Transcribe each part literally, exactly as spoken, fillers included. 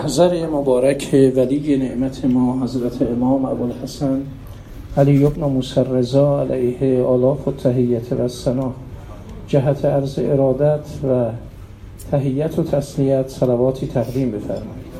محضر مبارک ولی نعمت ما حضرت امام ابوالحسن علی بن موسی الرضا علیه آلاف و تحیت و ثنا جهت عرض ارادت و تحیت و تسلیت صلواتی تقدیم بفرمایید.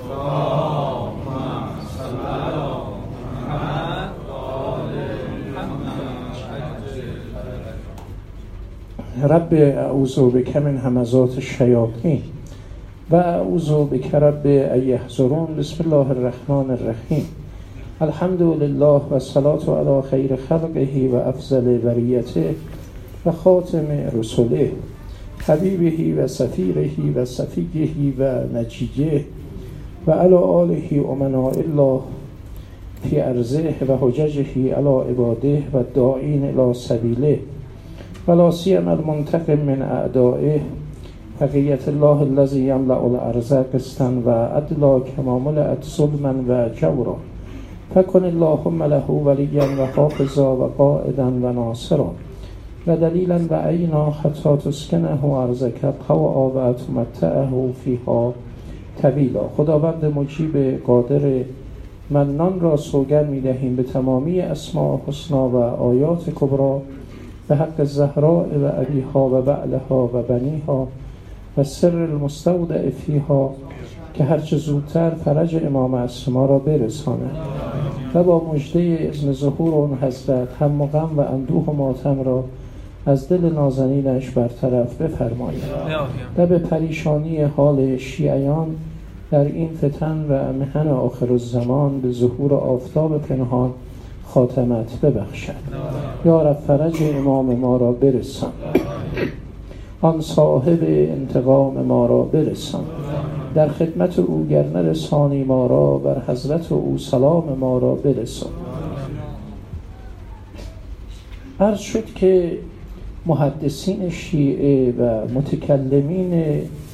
رب اعوذ بک من همزات الشیاطین و اعوذ بک رب ان یحضرون. بسم الله الرحمن الرحیم. الحمد لله و الصلاة علی خیر خلقه و افضل بریته و خاتم رسله حبیبه و سفیره و صفیه و نجیه و علی آله امناء الله فی ارضه و حججه علی عباده و داعین الی سبیله و لا سیما المنتقم من اعدائه بقیت الله الذی یملأ الارض قسطا و عدلا کما ملئت ظلما و جورا فکن اللهم له ولیا و حافظا و قائدا و ناصرا و دلیلا و عینا حتی تسکنه ارضک طوعا و تمتعه فیها طویلا. خداوند مجیب قادر منان را سوگند می‌دهیم به تمامی اسماء حسنا و آیات کبرا به حق زهراء و ابیها و بعلها و بنیها و سر المستودع فیها که هرچه زودتر فرج امام عصر را برساند و با مژده اذن ظهور اون حضرت هم غم و اندوه و ماتم را از دل نازنینش برطرف بفرماید و به پریشانی حال شیعیان در این فتن و محن آخر الزمان به ظهور آفتاب پنهان خاتمت ببخشد. یا رب فرج امام ما را برسان، آن صاحب انتقام ما را برسان، در خدمت او گر نرسانی ما را بر حضرت او سلام ما را برسان. عرض شد که محدثین شیعه و متکلمین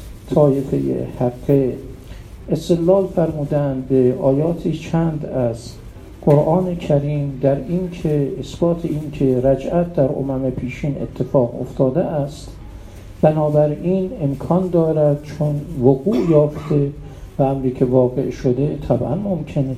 طایفه حق استدلال فرمودند به آیاتی چند از قرآن کریم در این که اثبات این که رجعت در امم پیشین اتفاق افتاده است، بنابراین امکان دارد چون وقوع یافته و امری که واقع شده طبعا ممکنه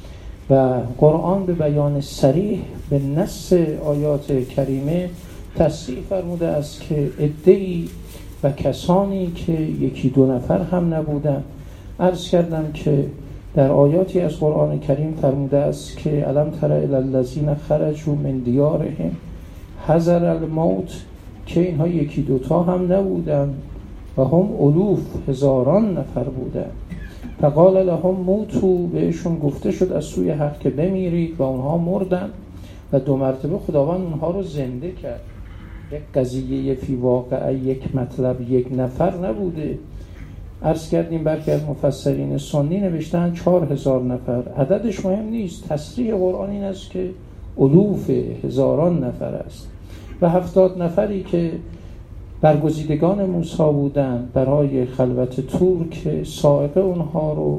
و قرآن به بیان صریح به نص آیات کریمه تصریح فرموده است که عده‌ای و کسانی که یکی دو نفر هم نبودن. عرض کردم که در آیاتی از قرآن کریم فرموده است که الم تر الی الذین خرجوا من دیارهم حذر الموت، که اینها یکی دوتا هم نبودن و هم الوف هزاران نفر بودن. فقال لهم موتوا، بهشون گفته شد از سوی حق که بمیرید و اونها مردن و دو مرتبه خداوند اونها رو زنده کرد. یک قضیه فی واقع یک مطلب یک نفر نبوده. عرض کردیم برخی از مفسرین سنی نوشتن چهار هزار نفر. عددش مهم نیست، تصریح قرآن این است که الوف هزاران نفر است و هفتاد نفری که برگزیدگان موسی بودند برای خلوت طور که صاعقه اونها رو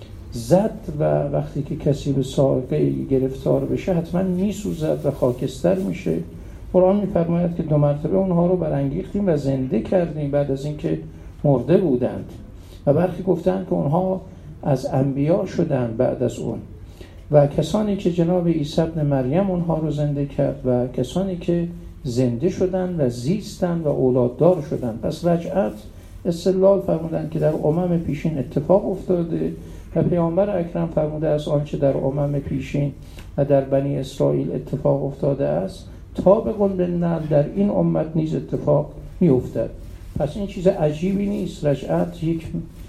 زد و وقتی که کسی به صاعقه گرفتار بشه حتما میسوزد و خاکستر میشه. قرآن میفرماید که دو مرتبه اونها رو برانگیختیم و زنده کردیم بعد از اینکه مرده بودند و برخی گفتند که اونها از انبیا شدند بعد از اون و کسانی که جناب عیسی ابن مریم اونها رو زنده کرد و کسانی که زنده شدند و زیستند و اولاددار شدند. پس رجعت استدلال فرمودند که در امم پیشین اتفاق افتاده و پیامبر اکرم فرموده است آنچه در امم پیشین و در بنی اسرائیل اتفاق افتاده است طابق بالنعل در این امت نیز اتفاق می افتد. پس این چیز عجیبی نیست. رجعت یک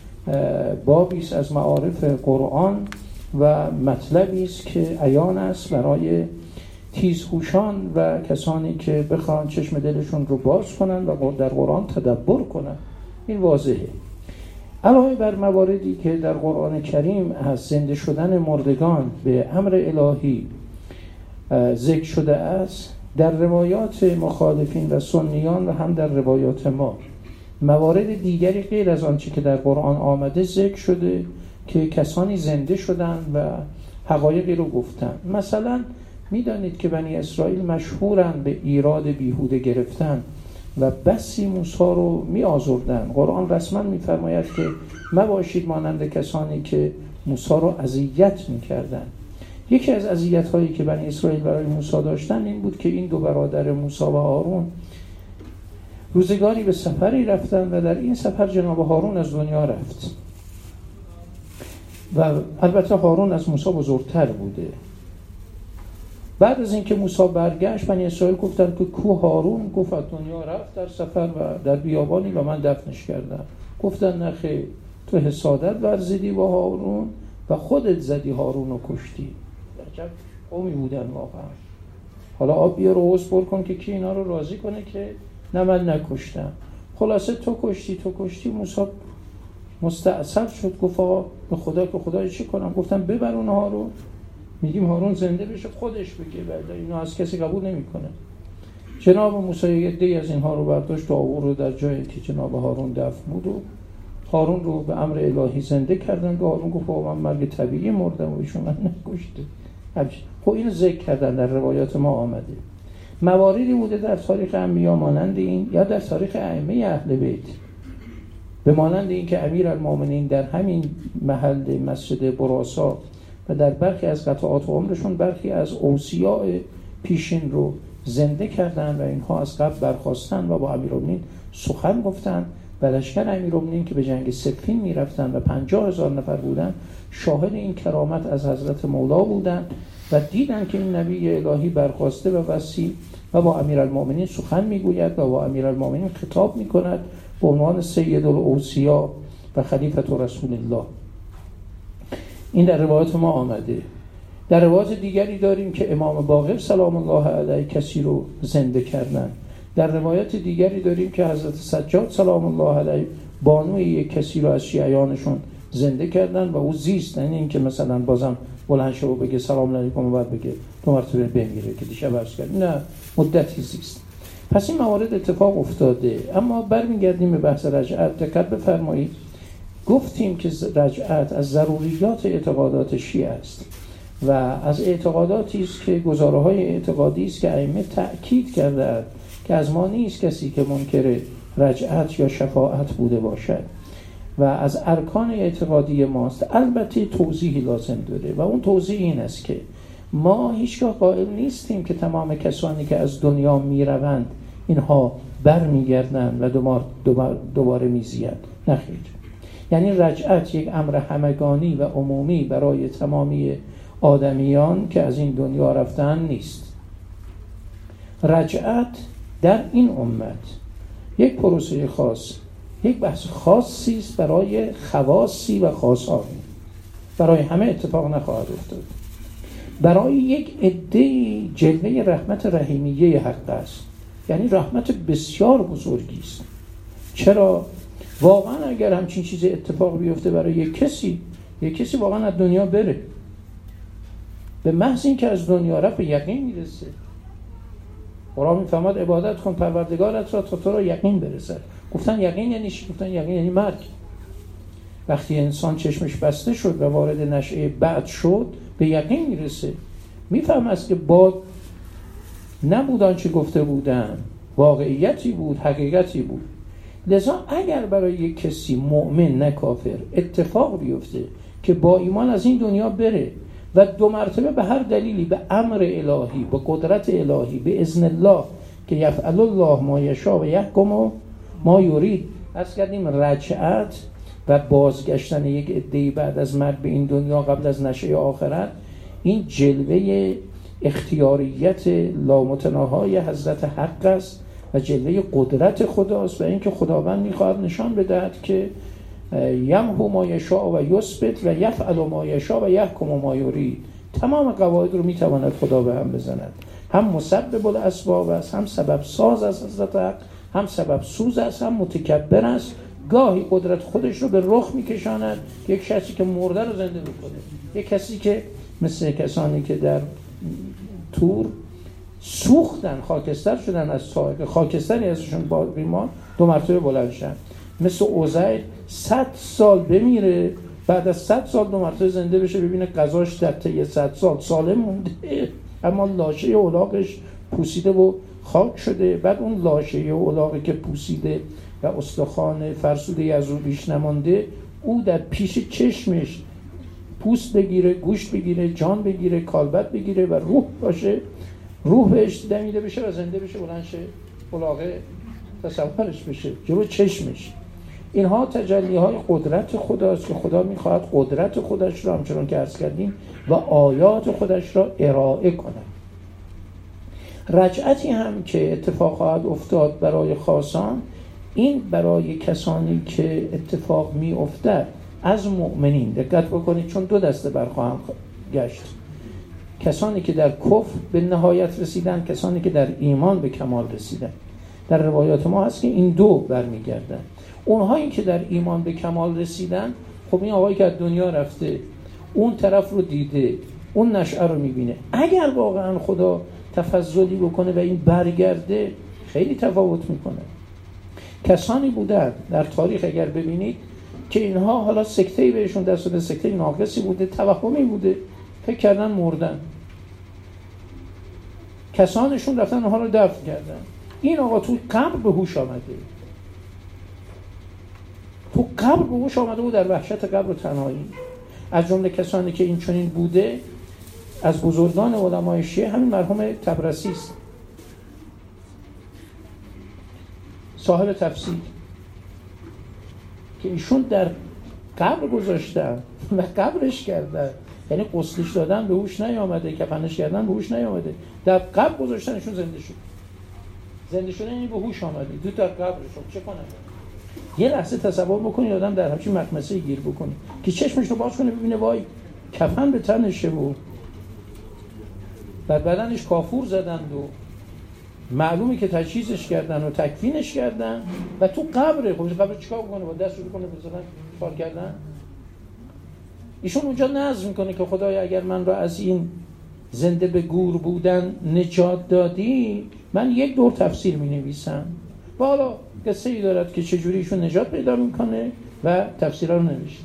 بابی است از معارف قرآن و مطلبی است که عیان است برای تیزهوشان و کسانی که بخوان چشم دلشون رو باز کنن و در قرآن تدبر کنن. این واضحه. علاوه بر مواردی که در قرآن کریم از زنده شدن مردگان به امر الهی ذکر شده است، در روایات مخالفین و سنیان و هم در روایات ما موارد دیگری غیر از آنچه که در قرآن آمده ذکر شده که کسانی زنده شدند و حقایقی رو گفتن. مثلا میدانید که بنی اسرائیل مشهورند به ایراد بیهوده گرفتن و بسی موسی رو می آزردن. قرآن رسما می فرماید که مباشید مانند کسانی که موسی رو اذیت می کردن. یکی از اذیت هایی که بنی اسرائیل برای موسی داشتن این بود که این دو برادر موسی و هارون روزگاری به سفری رفتن و در این سفر جناب هارون از دنیا رفت و البته هارون از موسی بزرگتر بوده. بعد از اینکه موسی برگشت بنی اسرائیل گفتن که کو هارون؟ گفت از دنیا رفت در سفر و در بیابانی و من دفنش کردم. گفتن نخیر، تو حسادت ورزیدی با هارون و خودت زدی هارون رو کشتی. عجب قومی بودن واقعا. حالا آب بیار و حوض پر کن که کی اینا رو راضی کنه که نه من نکشتم. خلاصه تو کشتی تو کشتی موسی مستعصب شد، گفت آقا به خدا که خدای چی کنم؟ گفتم ببر اونها رو، میگیم هارون زنده بشه خودش بگه، بعد اینو از کسی قبول نمیکنه. جناب موسی یه عده از اینها رو برداشت و آورد رو در جایی که جناب هارون دفن بود و هارون رو به امر الهی زنده کردن و هارون گفت من مرگ طبیعی مردم و ایشون من نکشته. خب اینو ذکر کردن، در روایات ما آمده. مواردی بوده در تاریخ انبیا مانند این یا در تاریخ ائمه اهل بیت به مانند این که امیرالمومنین در همین محل مسجد براسا و در برخی از قطعات عمرشون برخی از اوصیاء پیشین رو زنده کردن و اینها از قبل برخاستن و با امیرالمومنین سخن گفتن و لشکر امیرالمومنین که به جنگ صفین میرفتن و پنجاه هزار نفر بودن شاهد این کرامت از حضرت مولا بودن و دیدن که این نبی الهی برخاسته و وصی و با امیرالمومنین سخن میگوید و با امیرالمومنین خطاب میکند به عنوان سید الاوصیاء و خلیفة رسول الله. این در روایات ما آمده. در روایات دیگری داریم که امام باقر سلام الله علیه کسی رو زنده کردن. در روایات دیگری داریم که حضرت سجاد سلام الله علیه بانوی یک کسی رو از شیعیانشون زنده کردن و او زیست. یعنی این که مثلا بازم بلند شو بگه سلام علیکم و بعد بگه دو مرتبه بمیره که دیشب عرض کردیم، نه مدتی زیست. پس این موارد اتفاق افتاده. اما برمیگردیم به بحث رجعت. دقت بفرمایید گفتیم که رجعت از ضروریات اعتقادات شیعه است و از اعتقاداتی است که گزاره‌های اعتقادی است که ائمه تأکید کردند که از ما نیست کسی که منکر رجعت یا شفاعت بوده باشد و از ارکان اعتقادی ماست. البته توضیحی لازم داره و اون توضیح این است که ما هیچگاه قائل نیستیم که تمام کسانی که از دنیا میروند اینها برمیگردند و دوباره دوباره, دوباره میزیند. نخیر. یعنی رجعت یک امر همگانی و عمومی برای تمامی آدمیان که از این دنیا رفتن نیست. رجعت در این امت یک پروسه خاص، یک بحث خاصی است برای خواصی و خاصانی. برای همه اتفاق نخواهد افتاد. برای یک عده جلوه رحمت رحیمیه حق است. یعنی رحمت بسیار بزرگی است. چرا؟ واقعا اگر همچین چیزی اتفاق بیفته برای یک کسی، یک کسی واقعا از دنیا بره، به محض این که از دنیا رفت به یقین میرسه. قرآن میفرماد عبادت کن پروردگارت را تا تو را یقین برسد. گفتن یقین یعنی چی؟ گفتن یقین یعنی مرگ. وقتی انسان چشمش بسته شد و وارد نشأه بعد شد به یقین میرسه. میفهم است که با نبود آنچه گفته بودن، واقعیتی بود، حقیقتی بود. لذا اگر برای یک کسی مؤمن نه کافر اتفاق بیفته که با ایمان از این دنیا بره و دو مرتبه به هر دلیلی به امر الهی، به قدرت الهی، به اذن الله که یفعل الله ما یشاء و یحکم ما یرید، از کردیم رجعت و بازگشتن یک عده‌ای بعد از مرگ به این دنیا قبل از نشأه آخرت، این جلوه اختیاریت لامتناهای حضرت حق است و جلوه قدرت خداست و اینکه خداوند میخواهد نشان بدهد که یمحو ما یشاء و یثبت و یفعل ما یشاء و یحکم ما یرید. تمام قواعد رو میتواند خدا به هم بزند. هم مسبب الاسباب است، هم سبب ساز است حضرت حق، هم سبب سوز است، هم متکبر است. گاهی قدرت خودش رو به رخ میکشاند یک کسی که مرده رو زنده میکنه، یک کسی که مثل کسانی که در تور سوختن، خاکستر شدن از سایه، خاکستری ازشون باقی ماند، دو مرتبه بلند شدن. مثل عزیر صد سال بمیره، بعد از صد سال دو مرتبه زنده بشه، ببینه قضاش در طی صد سال سالم مونده اما لاشه اولاغش پوسیده و خاک شده، بعد اون لاشه و الاغی که پوسیده و استخوان فرسوده از رو بیش نمانده، او در پیش چشمش پوست بگیره، گوشت بگیره، جان بگیره، کالبد بگیره و روح باشه، روح بهش دمیده بشه و زنده بشه، بلند شه، الاغه تصورش بشه جلو چشمش. اینها تجلی های قدرت خداست که خدا میخواهد قدرت خودش را همچنان که عرض کردیم و آیات خودش را ارائه کند. رجعتی هم که اتفاق خواهد افتاد برای خاصان، این برای کسانی که اتفاق می افتد از مؤمنین، دقت بکنید چون دو دسته برخواهم گشت، کسانی که در کفر به نهایت رسیدن، کسانی که در ایمان به کمال رسیدن. در روایات ما هست که این دو برمیگردن. اونهایی که در ایمان به کمال رسیدن، خب این آقایی که از دنیا رفته اون طرف رو دیده، اون نشأه رو میبینه، اگر واقعا خدا تفضلی بکنه و این برگرده خیلی تفاوت میکنه. کسانی بودن در تاریخ اگر ببینید که اینها حالا سکته‌ای بهشون دست داده، سکته ناقصی بوده، توهمی بوده، فکر کردن مردن، کسانشون رفتن اونها رو دفن کردن. این آقا تو قبر به هوش آمده، تو قبر به هوش آمده بود در وحشت قبر و تنهایی. از جمله کسانی که این چنین بوده از بزرگان علمای شیعه همین مرحوم طبرسی است، صاحب تفسیر، که ایشون در قبر گذاشتن و قبرش کردن، یعنی غسلش دادن به هوش نیامده، کفنش کردن به هوش نیامده، در قبر گذاشتن ایشون زنده شد. زنده شدن یعنی به هوش آمده، دو تا قبرش چه کنه؟ یه لحظه تصور بکنید آدم در همچین مخمسه گیر بکنه که چشمش رو باز کنه ببینه وای کفن به تنشه و در بدنش کافور زدند و معلومه که تجهیزش کردن و تکفینش کردن و تو قبره. خب قبر چیکار کنه؟ با دست رو کنه مثلا کار کردن. ایشون اونجا نظم میکنه که خدایا اگر من را از این زنده به گور بودن نجات دادی، من یک دور تفسیر مینویسم. و حالا قصه ای دارد که چجوری ایشون نجات پیدا میکنه و تفسیرها رو نوشته.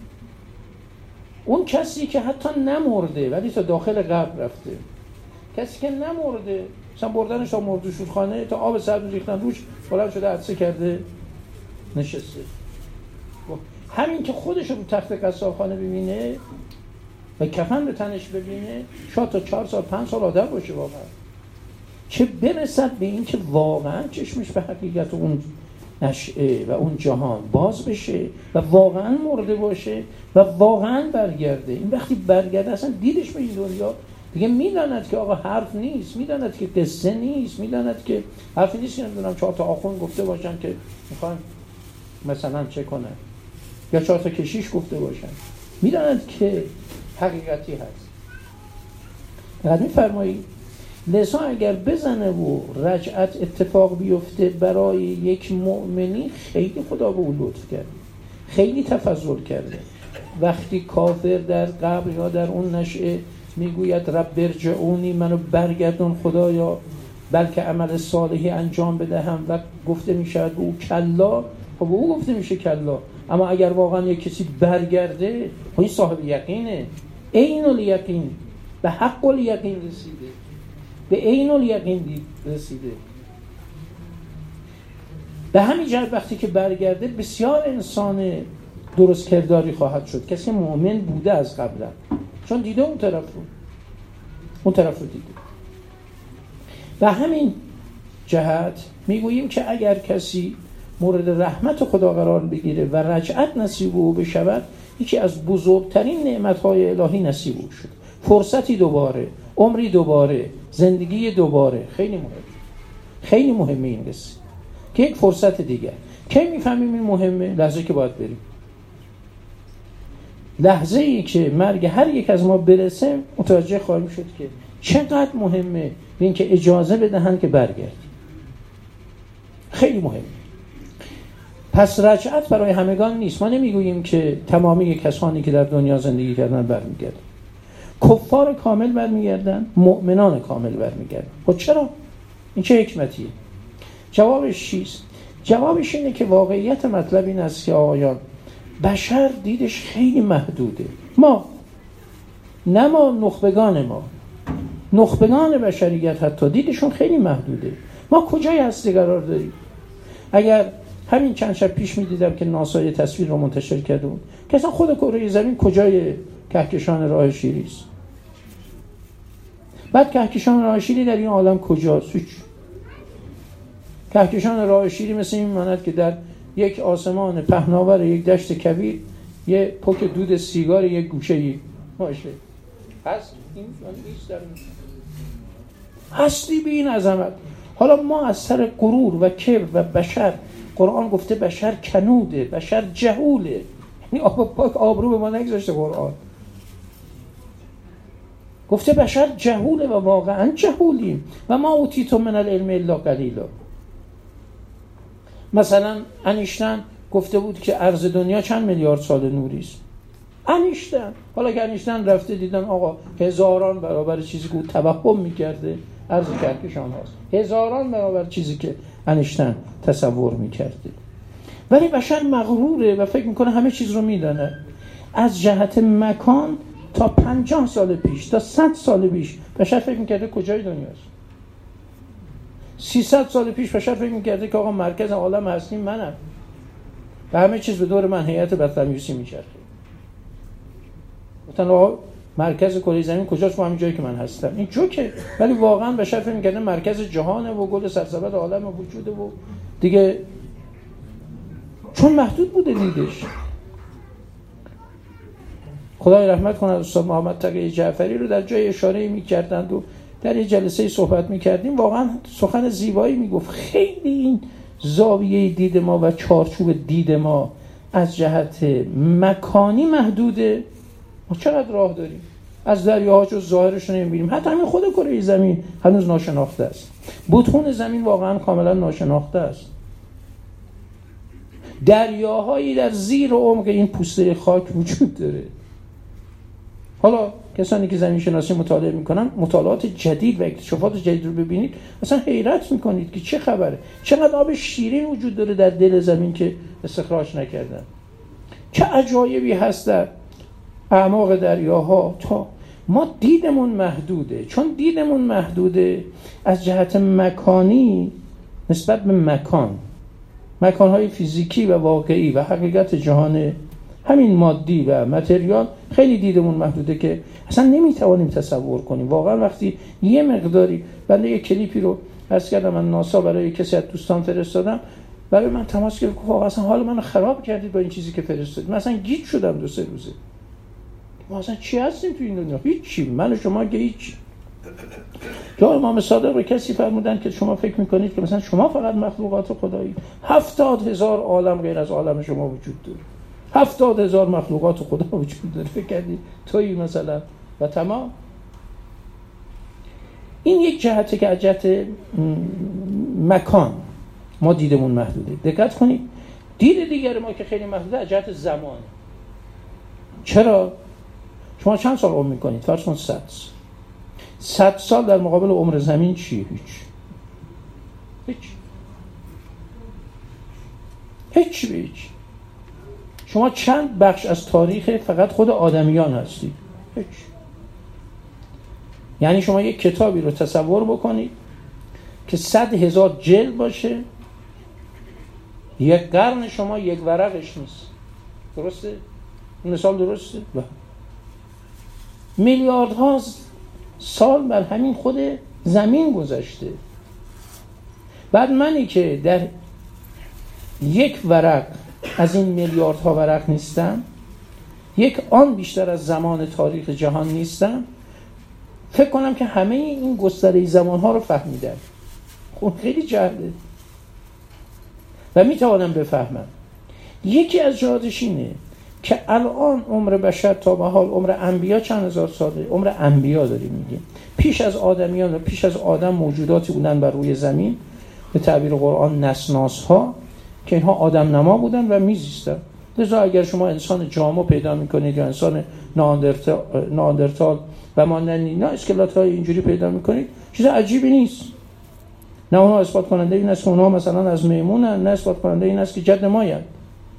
اون کسی که حتی نمرده ولی تا داخل قبر رفته، کسی که نمرده مثلا بردنش تا مردوشور خانه، تا آب سرد ریختن روش، بلند شده عطسه کرده نشسته. همین که خودش رو تخت قصابخانه ببینه و کفن به تنش ببینه، شاید تا چهار سال پنج سال آدم باشه واقعا، چه برسد به این که واقعا چشمش به حقیقت اون نشعه و اون جهان باز بشه و واقعا مرده باشه و واقعا برگرده. این وقتی برگرده اصلا دیدش به این دنیا دیگه میداند که آقا حرف نیست، میداند که قصه نیست، میداند که حرفی نیست که نمیدونم چهار تا آخوند گفته باشن که میخوان مثلا چه کنن، یا چهار تا کشیش گفته باشن، میداند که حقیقتی هست. بعد میفرمایید لذا اگر بزنه و رجعت اتفاق بیفته برای یک مؤمنی، خیلی خدا به او لطف کرده، خیلی تفضل کرده. وقتی کافر در قبر یا در اون نشعه میگوید رب ارجعونی، منو برگردون خدایا بلکه عمل صالحی انجام بدهم، و گفته میشود به او کلا، خب به او گفته میشه کلا. اما اگر واقعا یک کسی برگرده، این صاحب یقینه، عین الیقین، به حق الیقین رسیده، به عین الیقین رسیده. به همین جهت وقتی که برگرده بسیار انسان درست کرداری خواهد شد، کسی مؤمن بوده از قبل، چون دیده اون طرف رو اون طرف رو دیده. و همین جهت میگوییم که اگر کسی مورد رحمت خدا قرار بگیره و رجعت نصیب او بشود، یکی از بزرگترین نعمت‌های الهی نصیب او شد. فرصتی دوباره، عمری دوباره، زندگی دوباره. خیلی مهمه، خیلی مهمه این قصه که یک فرصت دیگر. کی میفهمیم این مهمه؟ لحظه که باید بریم، لحظه ای که مرگ هر یک از ما برسه متوجه خواهیم شد که چقدر مهمه به این که اجازه بدهند که برگردیم. خیلی مهمه. پس رجعت برای همگان نیست. ما نمیگوییم که تمامی کسانی که در دنیا زندگی کردن برمیگردن. کفار کامل برمیگردن، مؤمنان کامل برمیگردن. خب چرا؟ این چه حکمتیه؟ جوابش چیست؟ جوابش اینه که واقعیت مطلب این است که آقایان، بشر دیدش خیلی محدوده. ما، نه ما نخبگان ما، نخبگان بشریت حتی دیدشون خیلی محدوده. ما کجای هستی قرار داریم؟ اگر همین چند شب پیش می‌دیدم که ناسا یه تصویر رو منتشر کرده بود که اصلا خود کره زمین کجای کهکشان راه شیری است. بعد کهکشان راه شیری در این عالم کجاست؟ هیچ. کهکشان راه شیری مثل این ماند که در یک آسمان پهناور یک دشت کویر یه پک دود سیگار یک گوشه‌ای باشه. هست این نیست در هستی به این عظمت. حالا ما از سر غرور و کبر و بشر، قرآن گفته بشر کنوده، بشر جهوله، یعنی آب پاک آبرو به ما نگذاشته. قرآن گفته بشر جهوله و واقعا جهولیم و ما اوتیتم من العلم الا قلیلا. مثلا انیشتن گفته بود که عرض دنیا چند میلیارد سال نوری است. انیشتن، حالا که انیشتن رفته دیدن آقا هزاران برابر چیزی که او توهم میکرده عرض کهکشان هاست، هزاران برابر چیزی که انیشتن تصور میکرده. ولی بشر مغروره و فکر میکنه همه چیز رو میدانه. از جهت مکان تا پنجاه سال پیش تا صد سال پیش بشر فکر میکرده کجای دنیاست. سیصد سال پیش بشر فکر میکرده که آقا مرکز عالم هستیم منم و همه چیز به دور من هیئت بطلمیوسی میچرخه. مثلا آقا مرکز کره زمین کجاست؟ همین جایی که من هستم. این جوکه. ولی واقعا بشر فکر میکرده مرکز جهانه و گل سرسبد عالم وجوده و دیگه، چون محدود بوده دیدش. خدای رحمت کنه استاد محمد تقی جعفری رو در جای اشاره میکردند و در یه جلسه صحبت میکردیم، واقعا سخن زیبایی میگفت. خیلی این زاویه دید ما و چارچوب دید ما از جهت مکانی محدوده. ما چقدر راه داریم؟ از دریاها جز ظاهرش رو نمیبینیم. حتی همین خود کره زمین هنوز ناشناخته است. بطون زمین واقعا کاملا ناشناخته است. دریاهایی در زیر عمق این پوسته خاک وجود داره. حالا کسانی که زمین شناسی مطالعه میکنن مطالعات جدید و اکتشافات جدید رو ببینید اصلا حیرت میکنید که چه خبره. چقدر آب شیرین وجود داره در دل زمین که استخراج نکردن. چه عجایبی هست در اعماق دریاها. تا ما دیدمون محدوده. چون دیدمون محدوده از جهت مکانی نسبت به مکان، مکانهای فیزیکی و واقعی و حقیقت جهان همین مادی و متریال خیلی دیدمون محدوده که اصلا نمیتوانیم تصور کنیم. واقعا وقتی یه مقداری، بنده یه کلیپی رو عرض کردم من ناسا برای کسی از دوستان فرستادم، برای من تماس گرفت که اصلا حال منو خراب کردید با این چیزی که فرستادید. من اصلا گیج شدم دو سه روزه. ما اصلا چی هستیم تو این دنیا؟ هیچی. من و شما که هیچ. جا امام صادق به کسی فرمودن که شما فکر میکنید که مثلا شما فقط مخلوقات خدایی، هفتاد هزار عالم غیر از عالم شما وجود داره. هفتاد هزار مخلوقات خدا وجود داره. فکر کردی تویی مثلا و تمام. این یک جهته که از جهت مکان ما دیدمون محدوده. دقت کنید دید دیگر ما که خیلی محدوده از جهت زمان. چرا؟ شما چند سال عمر میکنید؟ فرض کن صد. صد سال در مقابل عمر زمین چیه؟ هیچ. هیچ. هیچ به هیچ. شما چند بخش از تاریخ فقط خود آدمیان هستید؟ هیچ. یعنی شما یک کتابی رو تصور بکنید که صد هزار جلد باشه، یک قرن شما یک ورقش نیست. درسته؟ این مثال درسته؟ بله. میلیاردها سال بر همین خود زمین گذشته. بعد منی که در یک ورق از این میلیاردها ورق نیستم، یک آن بیشتر از زمان تاریخ جهان نیستم، فکر کنم که همه این گستره زمانها رو فهمیدم. خب خیلی جهله و میتوانم بفهمم. یکی از جهاتش اینه که الان عمر بشر تا به حال، عمر انبیا چند هزار ساله؟ عمر انبیا داریم میگیم. پیش از آدمیان و پیش از آدم موجوداتی بودن بر روی زمین، به تعبیر قرآن نسناس ها، که اینها آدم نما بودن و میزیستن. لذا اگر شما انسان جامو پیدا میکنید یا انسان ناندرتال و مانند اینا اسکلات های اینجوری پیدا میکنید، چیز عجیبی نیست. نه اونها اثبات کننده این است که اونها مثلا از میمونن، نه اثبات کننده این است که جد ماین.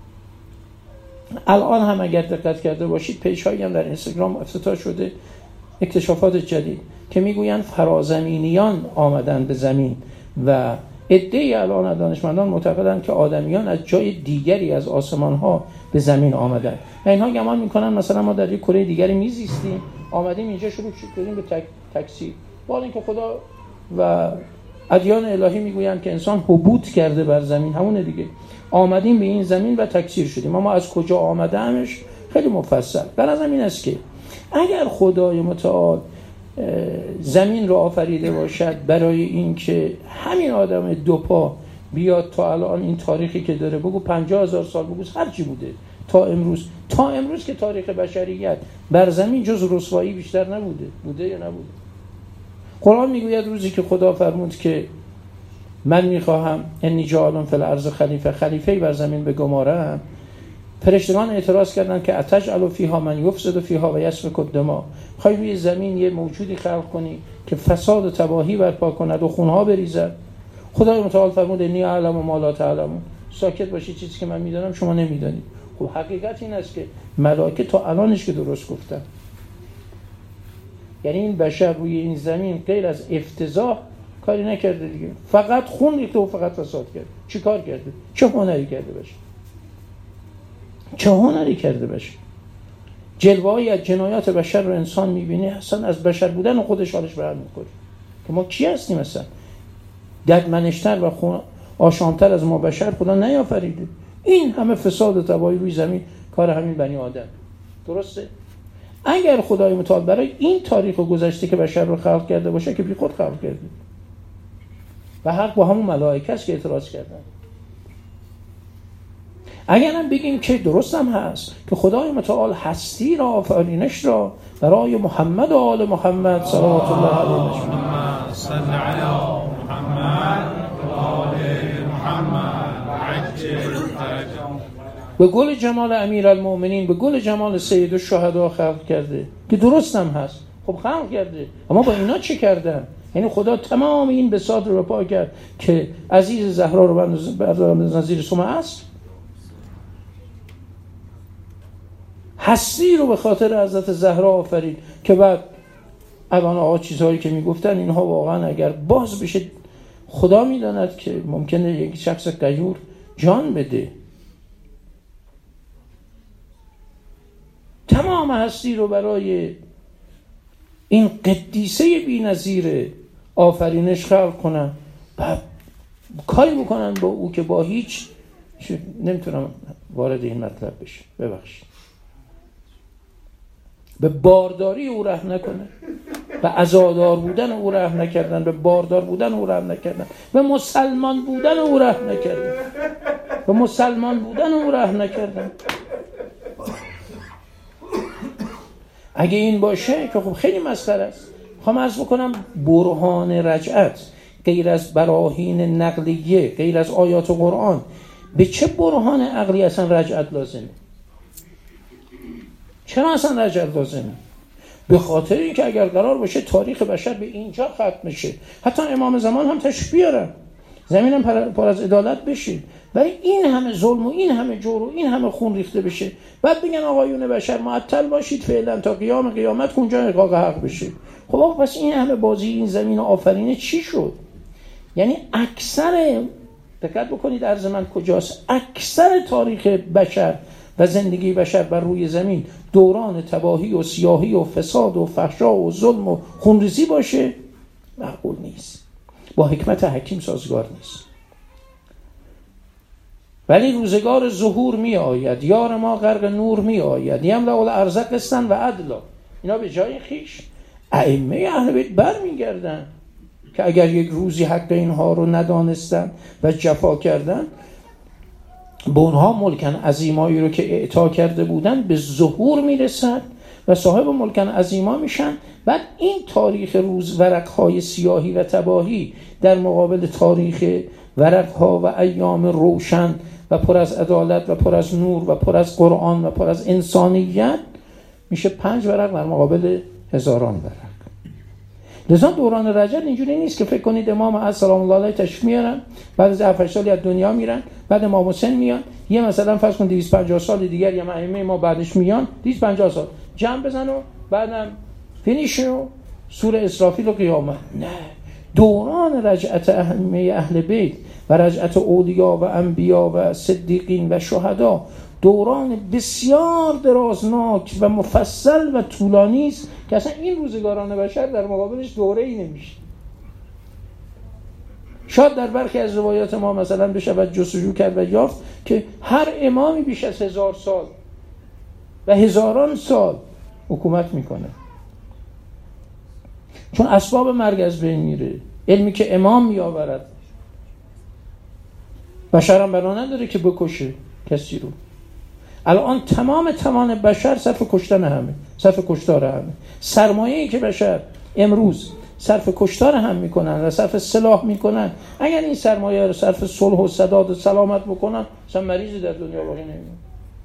الان هم اگر دقت کرده باشید پیج هایی هم در اینستاگرام افتتاح شده اکتشافات جدید که میگویند فرازمینیان آمدن به زمین و عده‌ای الان دانشمندان معتقدند که آدمیان از جای دیگری از آسمان‌ها به زمین آمدن و اینها گمان می‌کنن مثلا ما در یک کره دیگری میزیستیم، آمدیم اینجا شروع کردیم به تک تکثیر، با اینکه خدا و ادیان الهی میگویند که انسان هبوط کرده بر زمین، همونه دیگه، آمدیم به این زمین و تکثیر شدیم. اما از کجا آمدهمش خیلی مفصل. در از این است که اگر خدای متعال زمین رو آفریده باشد برای این که همین آدم دو پا بیاد تا الان این تاریخی که داره، بگو پنجاه هزار سال، بگو هر چی بوده تا امروز، تا امروز که تاریخ بشریت بر زمین جز رسوایی بیشتر نبوده، بوده یا نبوده؟ قرآن میگوید روزی که خدا فرمود که من میخواهم انی جاعل فی الارض خلیفه، خلیفه‌ای بر زمین بگمارم، فرشتگان اعتراض کردند که اتجعل فیها من یفسد فیها و یسفک الدماء، خواهی روی زمین یه موجودی خلق کنی که فساد و تباهی برپا کند و خونها بریزد؟ خدای متعال فرمود انی اعلم ما لا تعلمون، ساکت باشید، چیزی که من میدونم شما نمیدونید. خب حقیقت این است که ملائکه تا الانش که درست گفتن، یعنی این بشر روی این زمین غیر از افتضاح کاری نکرده دیگه، فقط خون ریخته و فقط فساد کرده. چی کار کرده؟ چه هنری کرده باشه؟ چه هنری کرده باشه؟ جلوه‌ای از جنایات بشر رو انسان می‌بینه، اصلا از بشر بودن خودش حالش برام می‌کنه که ما کی هستیم اصلا؟ ددمنشتر و خون آشامتر از ما بشر خدا نیافریده. این همه فساد و تباهی روی زمین کار همین بنی آدم. درسته؟ اگر خدای متعال برای این تاریخ و گذشته که بشر رو خلق کرده باشه که بی خود خلق کرده و حق با همون ملائکه است که اعتراض کردن. اگر هم بگیم که درست هم هست که خدای متعال هستی را، آفرینش را برای محمد و آل محمد صلوات الله علیه محمد صلی علی محمد و آل محمد عجل فرجهم، به گل جمال امیرالمؤمنین، به گل جمال سید الشهدا خلق کرده که درست هم هست. خب خلق کرده، اما با اینا چه کردن؟ یعنی خدا تمام این بساط رو پا کرد که عزیز زهرا رو بردارم به نظیر سمع است، هستی رو به خاطر حضرت زهرا آفرید که بعد الان آقا چیزهایی که میگفتن اینها واقعا اگر باز بشه خدا میداند که ممکنه یک شخص غیور جان بده. تمام هستی رو برای این قدیسه بی‌نظیر آفرینش خلق کنن و کاری بکنن با او که با هیچ، نمیتونم وارد این مطلب بشه، ببخشید، به بارداری او رحم نکنه، به عزادار بودن او رحم نکردن، به باردار بودن او رحم نکردن، به مسلمان بودن او رحم نکردن، به مسلمان بودن او رحم نکردن. اگه این باشه که خب خیلی مسخره است. میخوام عرض بکنم برهان رجعت غیر از براهین نقلیه، غیر از آیات قرآن، به چه برهان عقلی اصلا رجعت لازمه؟ چرا اصلا رجعت لازمه؟ به خاطر اینکه اگر قرار باشه تاریخ بشر به اینجا ختم شه، حتی امام زمان هم تشریف بیارن، زمین هم پر از عدالت بشه، ولی این همه ظلم و این همه جور و این همه خون ریخته بشه، بعد بگن آقایون بشر معطل باشید فعلا تا قیام قیامت اونجا احقاق حق بشه. خب آقا پس این همه بازی این زمین آفرینه چی شد؟ یعنی اکثر، دقت بکنید عرض من کجاست، اکثر تاریخ بشر و زندگی بشر بر روی زمین دوران تباهی و سیاهی و فساد و فحشا و ظلم و خونریزی باشه؟ معقول نیست، با حکمت حکیم سازگار نیست. ولی روزگار ظهور می آید، یار ما غرق نور می آید، یملأ الارض قسطا و عدلا. اینا به جای خیش ائمه اهل بیت بر می گردن که اگر یک روزی حق اینها رو ندانستن و جفا کردن، به اونها ملکن عظیمایی رو که اعطا کرده بودن به ظهور می رسد و صاحب ملکن عظیما میشن. بعد این تاریخ روز ورقهای سیاهی و تباهی در مقابل تاریخ ورقها و ایام روشن و پر از عدالت و پر از نور و پر از قرآن و پر از انسانیت میشه پنج ورق در مقابل هزاران ورق. لذا دوران رجب اینجوری نیست که فکر کنید امام عصر سلام الله علیه تشریف میارن، بعد از هفت سالی از دنیا میرن، بعد امام حسین میان، یه مثلا فرض کن دویست و پنجاه سال دیگر یا ائمه ما بعدش میان، دویست و پنجاه سال جمع بزن و بعدم یعنی شنو سوره اسرافیل و قیامت؟ نه، دوران رجعت ائمه اهل بیت و رجعت اولیا و انبیا و صدیقین و شهدا دوران بسیار درازناک و مفصل و طولانی است که اصلا این روزگاران بشر در مقابلش دوره‌ای نمیشه. شاید در برخی از روایات ما مثلا بشود جستجو کرد و یافت که هر امامی بیش از هزار سال و هزاران سال حکومت میکنه، چون اسباب مرگ از بین میره، علمی که امام میآورد. بشر هم بنا نداره که بکشه کسی رو. الان تمام توان بشر صرف کشتن همه، صرف کشتار همه. سرمایه‌ای که بشر امروز صرف کشتار هم میکنن و صرف سلاح میکنن، اگر این سرمایه رو صرف صلح و سداد و سلامت بکنن، اصلا مریضی در دنیا باقی نمیمونه.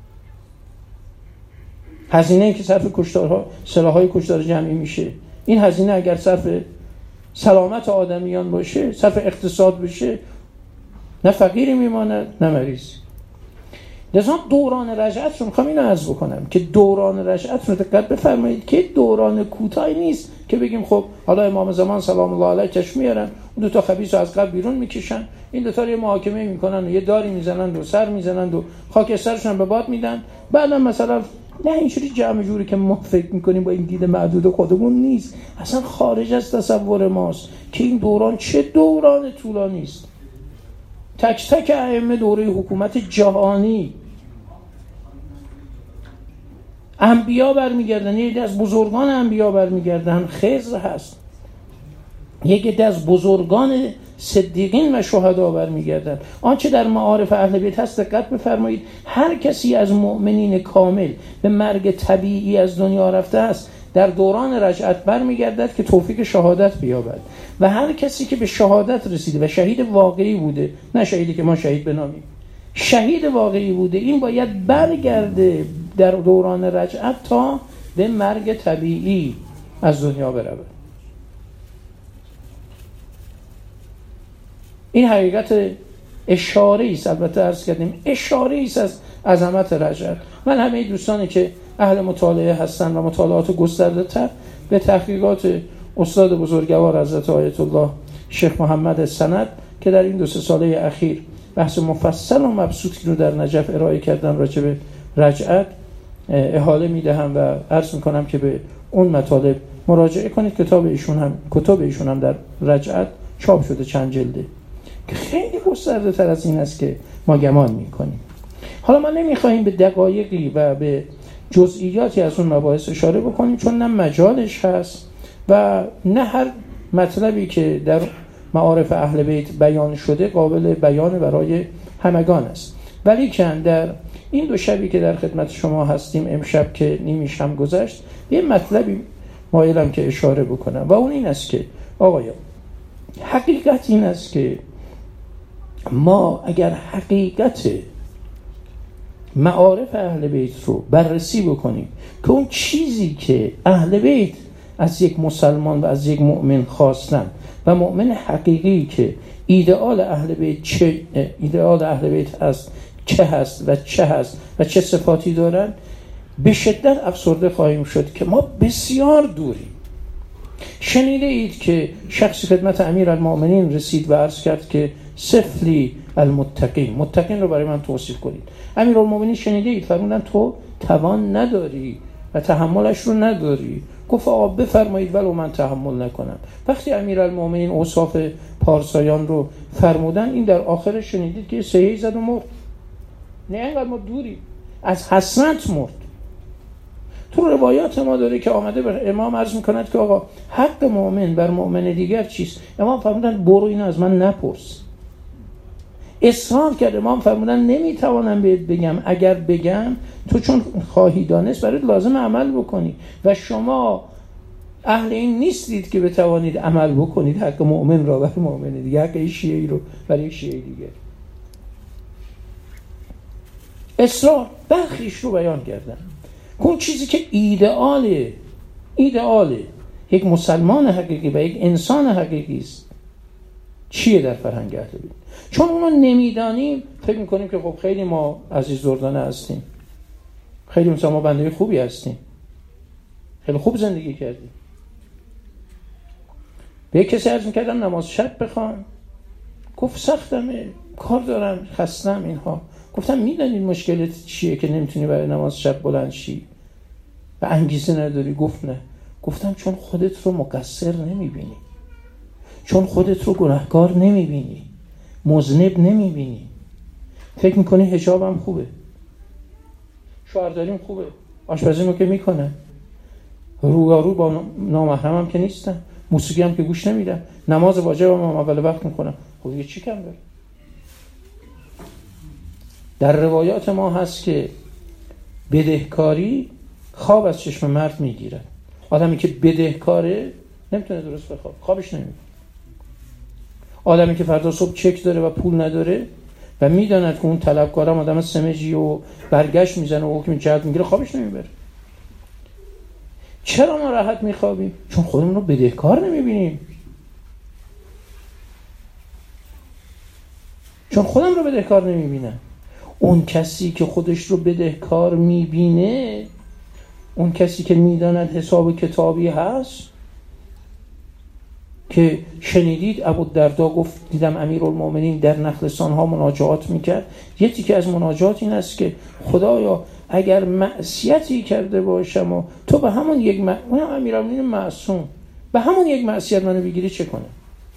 هزینه‌ای که صرف کشتارها، سلاح‌های کشتار جمعی میشه، این هزینه اگر صرف سلامت آدمیان باشه، صرف اقتصاد بشه، نه فقیری میماند نه مریضی. لذا دوران رجعت رو میخوام اینو عرض بکنم که دوران رجعت رو دقت بفرمایید که دوران کوتاهی نیست که بگیم خب حالا امام زمان سلام الله علیه چشم میارن، اون دو تا خبیث رو از قبر بیرون میکشن، این دو تا رو یه محاکمه میکنن و یه داری میزنن و سر میزنن و خاکسترشون به باد میدن، بعدا مثلا نه اینجوری جمع جوری که ما فکر میکنیم با این دید معدود خودمون نیست، اصلا خارج از تصور ماست که این دوران چه دوران طولانی است. تک تک ائمه دوره حکومت جهانی، انبیا برمیگردن، یکی از بزرگان انبیا برمیگردن خضر هست، یکی از بزرگان صدیقین و شهدا برمیگردن. آنچه در معارف اهل بیت هست دقت بفرمایید، هر کسی از مؤمنین کامل به مرگ طبیعی از دنیا رفته است در دوران رجعت برمیگردد که توفیق شهادت بیابد، و هر کسی که به شهادت رسیده و شهید واقعی بوده، نه شهیدی که ما شهید بنامیم، شهید واقعی بوده، این باید برگرده در دوران رجعت تا به مرگ طبیعی از دنیا برود. این حقیقت اشاره است، البته عرض کردیم اشاره است از عظمت رجعت. من همه دوستانی که اهل مطالعه هستن و مطالعات گسترده تر به تحقیقات استاد بزرگوار حضرت آیت الله شیخ محمد سند که در این دو سه ساله اخیر بحث مفصل و مبسوطی رو در نجف ارائه کردن راجع به رجعت احاله میدهم و عرض میکنم که به اون مطالب مراجعه کنید. کتاب ایشون هم کتاب ایشون هم در رجعت چاپ شده، چند جلده، که خیلی گسترده تر از این است که ما گمان میکنیم. حالا ما نمیخواهیم به دقایقی و به جزئیاتی از اون مباحث اشاره بکنیم، چون نه مجالش هست و نه هر مطلبی که در معارف اهل بیت بیان شده قابل بیان برای همگان است. ولی که در این دو شبی که در خدمت شما هستیم، امشب که نیمیش هم گذشت، یه مطلبی مایلم که اشاره بکنم و اون این است که آقایان، حقیقت این است که ما اگر حقیقت معارف اهل بیت رو بررسی بکنیم که اون چیزی که اهل بیت از یک مسلمان و از یک مؤمن خواستن و مؤمن حقیقی که ایدئال اهل بیت چه ایدئال اهل بیت هست، چه هست و چه هست و چه صفاتی دارن، به شدت افسرده خواهیم شد که ما بسیار دوریم. شنیده اید که شخصی خدمت امیرالمؤمنین رسید و عرض کرد که سفلی المتقین، متقین رو برای من توصیف کنید. امیرالمؤمنین شنیده اید فرمودن تو توان نداری و تحملش رو نداری. گفت آقا بفرمایید ولو من تحمل نکنم. وقتی امیرالمؤمنین اوصاف پارسایان رو فرمودن، این در آخرش شنیدید که سهی زد و مرد. نه اینقدر ما دوری، از حسرت مرد. تو روایات ما داره که آمده به امام عرض میکند که آقا حق مؤمن بر مؤمن دیگر چیست؟ امام فرمودن برو اینو از من نپرس. اصرار کرد، امام فرمودن نمیتوانم بهت بگم، اگر بگم تو چون خواهی دانست برات لازم عمل بکنی و شما اهل این نیستید که بتوانید عمل بکنید حق مؤمن را بر مؤمن دیگر، حق شیعی رو برای شیعی دیگر. اصرار برخیش رو بیان کردن. اون چیزی که ایدئاله ایدئاله یک مسلمان حقیقی و یک انسان حقیقی است چیه در فرهنگ اهل بیت؟ چون اونو نمیدانیم فکر میکنیم که خب خیلی ما عزیز دردانه هستیم، خیلی مثلا ما بنده خوبی هستیم، خیلی خوب زندگی کردیم. به کسی عرض میکردم نماز شب بخوان، گفت سختمه، کار دارم، خستم اینها. گفتم میدونید مشکلت چیه که نمیتونی برای نماز شب بلند شی و انگیزه نداری؟ گفت نه. گفتم چون خودت رو مقصر نمیبینی، چون خودت رو گناهکار نمیبینی، مذنب نمیبینی. فکر میکنی حجابم خوبه، شوهرداریم خوبه، آشپزیمو که میکنم، رویارو با نامحرمم که نیستم، موسیقی هم که گوش نمیدم، نماز واجبم هم اول وقت میکنم. خب یه چی کم داره؟ در روایات ما هست که بدهکاری خواب از چشم مرد میگیره. آدمی که بدهکاره نمیتونه درست بخواب، خوابش نمیاد. آدمی که فردا صبح چک داره و پول نداره و میداند که اون طلبکارم آدم سمجی و برگشت میزنه و حکم جهت میگیره، خوابش نمیبره. چرا ما راحت میخوابیم؟ چون خودمون رو بدهکار نمیبینیم، چون خودم رو بدهکار نمیبینم. اون کسی که خودش رو بدهکار میبینه، اون کسی که میداند حساب کتابی هست، که شنیدید ابوالدرداء گفت دیدم امیرالمومنین در نخلستان‌ها مناجات میکرد. یکی که از مناجات این است که خدایا اگر معصیتی کرده باشم و تو به همون یک م... اون هم امیرالمومنین معصوم، به همون یک معصیت منو بگیری چه کنه؟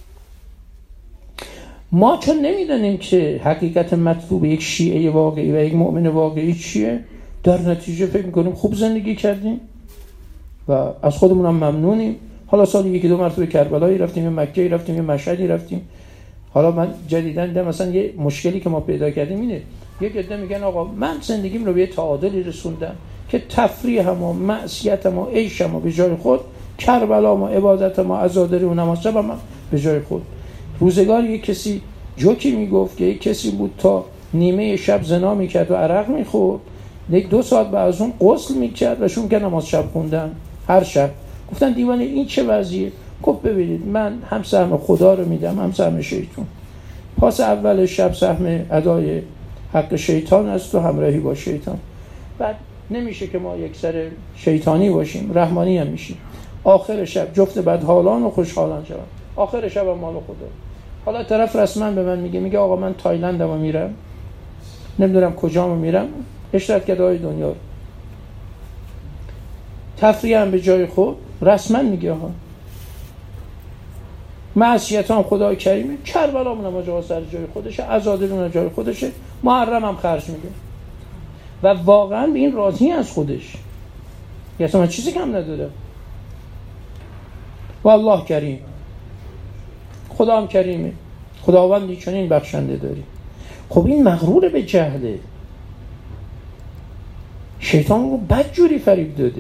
ما چون نمیدونیم که حقیقت مطلوب یک شیعه واقعی و یک مؤمن واقعی چیه، در نتیجه فکر میکنیم خوب زندگی کردیم و از خودمون هم ممنونیم. حالا سالی یکی دو مرتبه کربلایی رفتیم، یه مکه‌ای رفتیم، یه مشهدی رفتیم. حالا من جدیداً دیدم مثلا یه مشکلی که ما پیدا کردیم اینه، یک عده میگن آقا من زندگیم رو به تعادلی رسوندم که تفریحم و معصیتم و عیشم و به جای خود، کربلام و عبادتم و عزاداری و نماز شبم به جای خود. روزگار یک کسی جوکی میگفت که یک کسی بود تا نیمه شب زنا میکرد و عرق میخورد، یک دو ساعت بعد از اون غسل میکرد و شروع کرد نماز شب خوندن هر شب. گفتن دیوانه این چه وضعیه؟ گفت ببینید من هم سهم خدا رو میدم هم سهم شیطان. پاس اول شب سهم ادای حق شیطان است و همراهی با شیطان. بعد نمیشه که ما یک سر شیطانی باشیم، رحمانی هم میشیم. آخر شب جفت بدحالان و خوشحالان شدن، آخر شب هم مال خدا. حالا طرف رسما به من میگه میگه آقا من تایلندم میرم، نمیدونم کجامو میرم، اشتراک کدای دنیا رو. تفریح هم به جای خود، رسما میگه ها. معصیت هم خدای کریمه، کربلامون هم جای سر جای خودشه، عزادیمون جای خودشه، محرم هم خرج میگه و واقعا به این راضی از خودش، یعنی اصلا چیزی کم نداره. والله کریم، خدا هم کریمه، خداوندی چنین بخشنده داری. خب این مغرور به جهله، شیطان رو بدجوری فریب داده.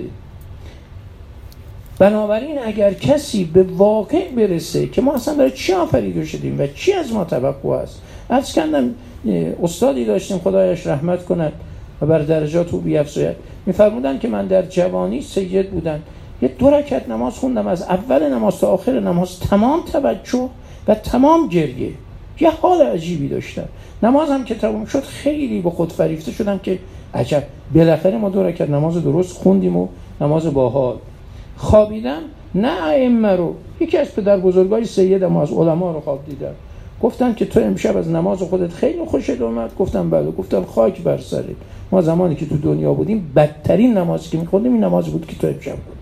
بنابراین اگر کسی به واقع برسه که ما اصلا برای چی آفریده شدیم و چی از ما توقع است. عرض کردم استادی داشتیم خدایش رحمت کند و بر درجات او بیفزاید، میفرمودن که من در جوانی سید بودن، یه دو رکعت نماز خوندم، از اول نماز تا آخر نماز تمام توجه و تمام گریه، یه حال عجیبی داشتم. نمازم که تمام شد خیلی به خود فریفته شدم که عجب بالاخره ما دو رکعت نماز درست خوندیم و نماز باحال. خوابیدم، نه ائمه رو، یکی از پدر بزرگای سید ما از علما رو خواب دیدم، گفتن که تو امشب از نماز خودت خیلی خوشت اومد. گفتم بله. گفتم خاک بر سرت، ما زمانی که تو دنیا بودیم بدترین نمازی که می‌خوندیم این نماز بود که تو امشب بود.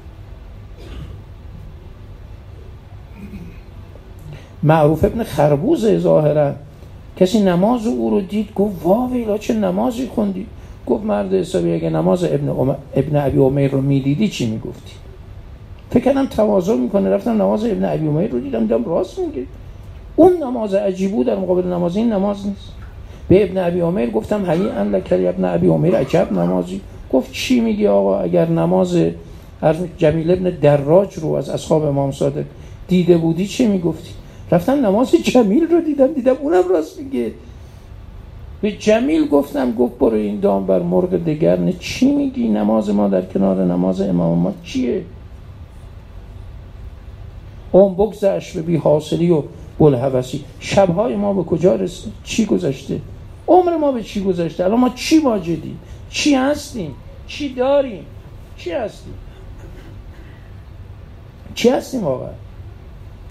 معروف ابن خربوزه ظاهرا کسی نماز او رو دید، گفت وا ویلا چه نمازی خوندی؟ گفت مرد حسابی اگه نماز ابن ام... ابن ابی امیر رو میدیدی چی میگفتی؟ فکر کردم تواضع میکنه، رفتم نماز ابن ابی امیر رو دیدم، دیدم راست میگه، اون نماز عجیبو در مقابل نماز این نماز نیست. به ابن ابی امیر گفتم هلی ان لک ابن ابی امیر، عجب نمازی. گفت چی میگی آقا؟ اگر نماز جمیل ابن دراج رو از اصحاب امام صادق دیده بودی چی میگفتی؟ رفتم نماز جمیل رو دیدم، دیدم اونم راست میگه. به جمیل گفتم، گفت برو این دام بر مرغ دگر نه. چی میگی؟ نماز ما در کنار نماز امام ما چیه؟ اون بگذشت به بی حاصلی و بلحوثی. شبهای ما به کجا رسید؟ چی گذشته؟ عمر ما به چی گذشته؟ الان ما چی واجدیم؟ چی هستیم؟ چی داریم؟ چی هستیم؟ چی هستیم واقعا؟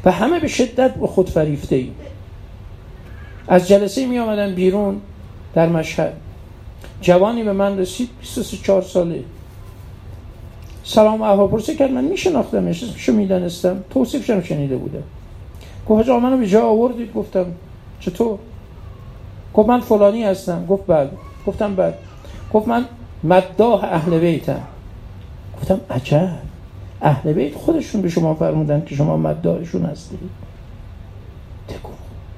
و همه به شدت به خود فریفته ایم. از جلسه می آمدن بیرون در مشهد، جوانی به من رسید، بیست و سه چهار ساله، سلام و احوالپرسی کرد. من میشناختمش، اسمشو میدانستم، توصیفشم شنیده بودم. گفت آقا منو به جا آوردید؟ گفتم چطور؟ گفت من فلانی هستم. گفت بله. گفتم بله. گفت من مداح اهل بیتم. گفتم عجب، اهل بیت خودشون به شما فرمودن که شما مداحشون هستید؟ تکون.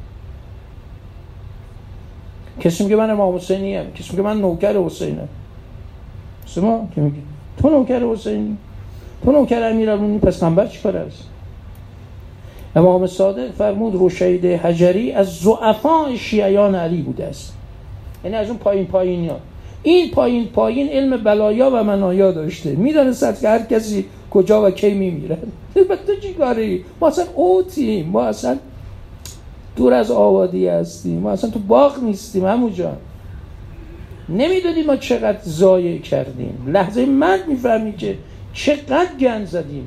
کسی میگه من امام حسینی ام، کسی میگه من نوکر حسینم. شما که میگی تو نوکر حسینی، تو نوکر امیرالمومنین، پس منبر چیکار است؟ امام صادق فرمود روشید حجری از ضعفاء شیعیان علی بوده است، یعنی از اون پایین پایینی ها. این پایین پایین علم بلایا و منایا داشته، میدانست که هر کسی کجا و کی میمیره. تو چی کاری؟ ما اصلا اوتیم، ما اصلا دور از آبادی هستیم، ما اصلا تو باغ نیستیم. همونجا نمیدونیم ما چقدر ضایع کردیم. لحظه من میفهمی که چقدر گند زدیم.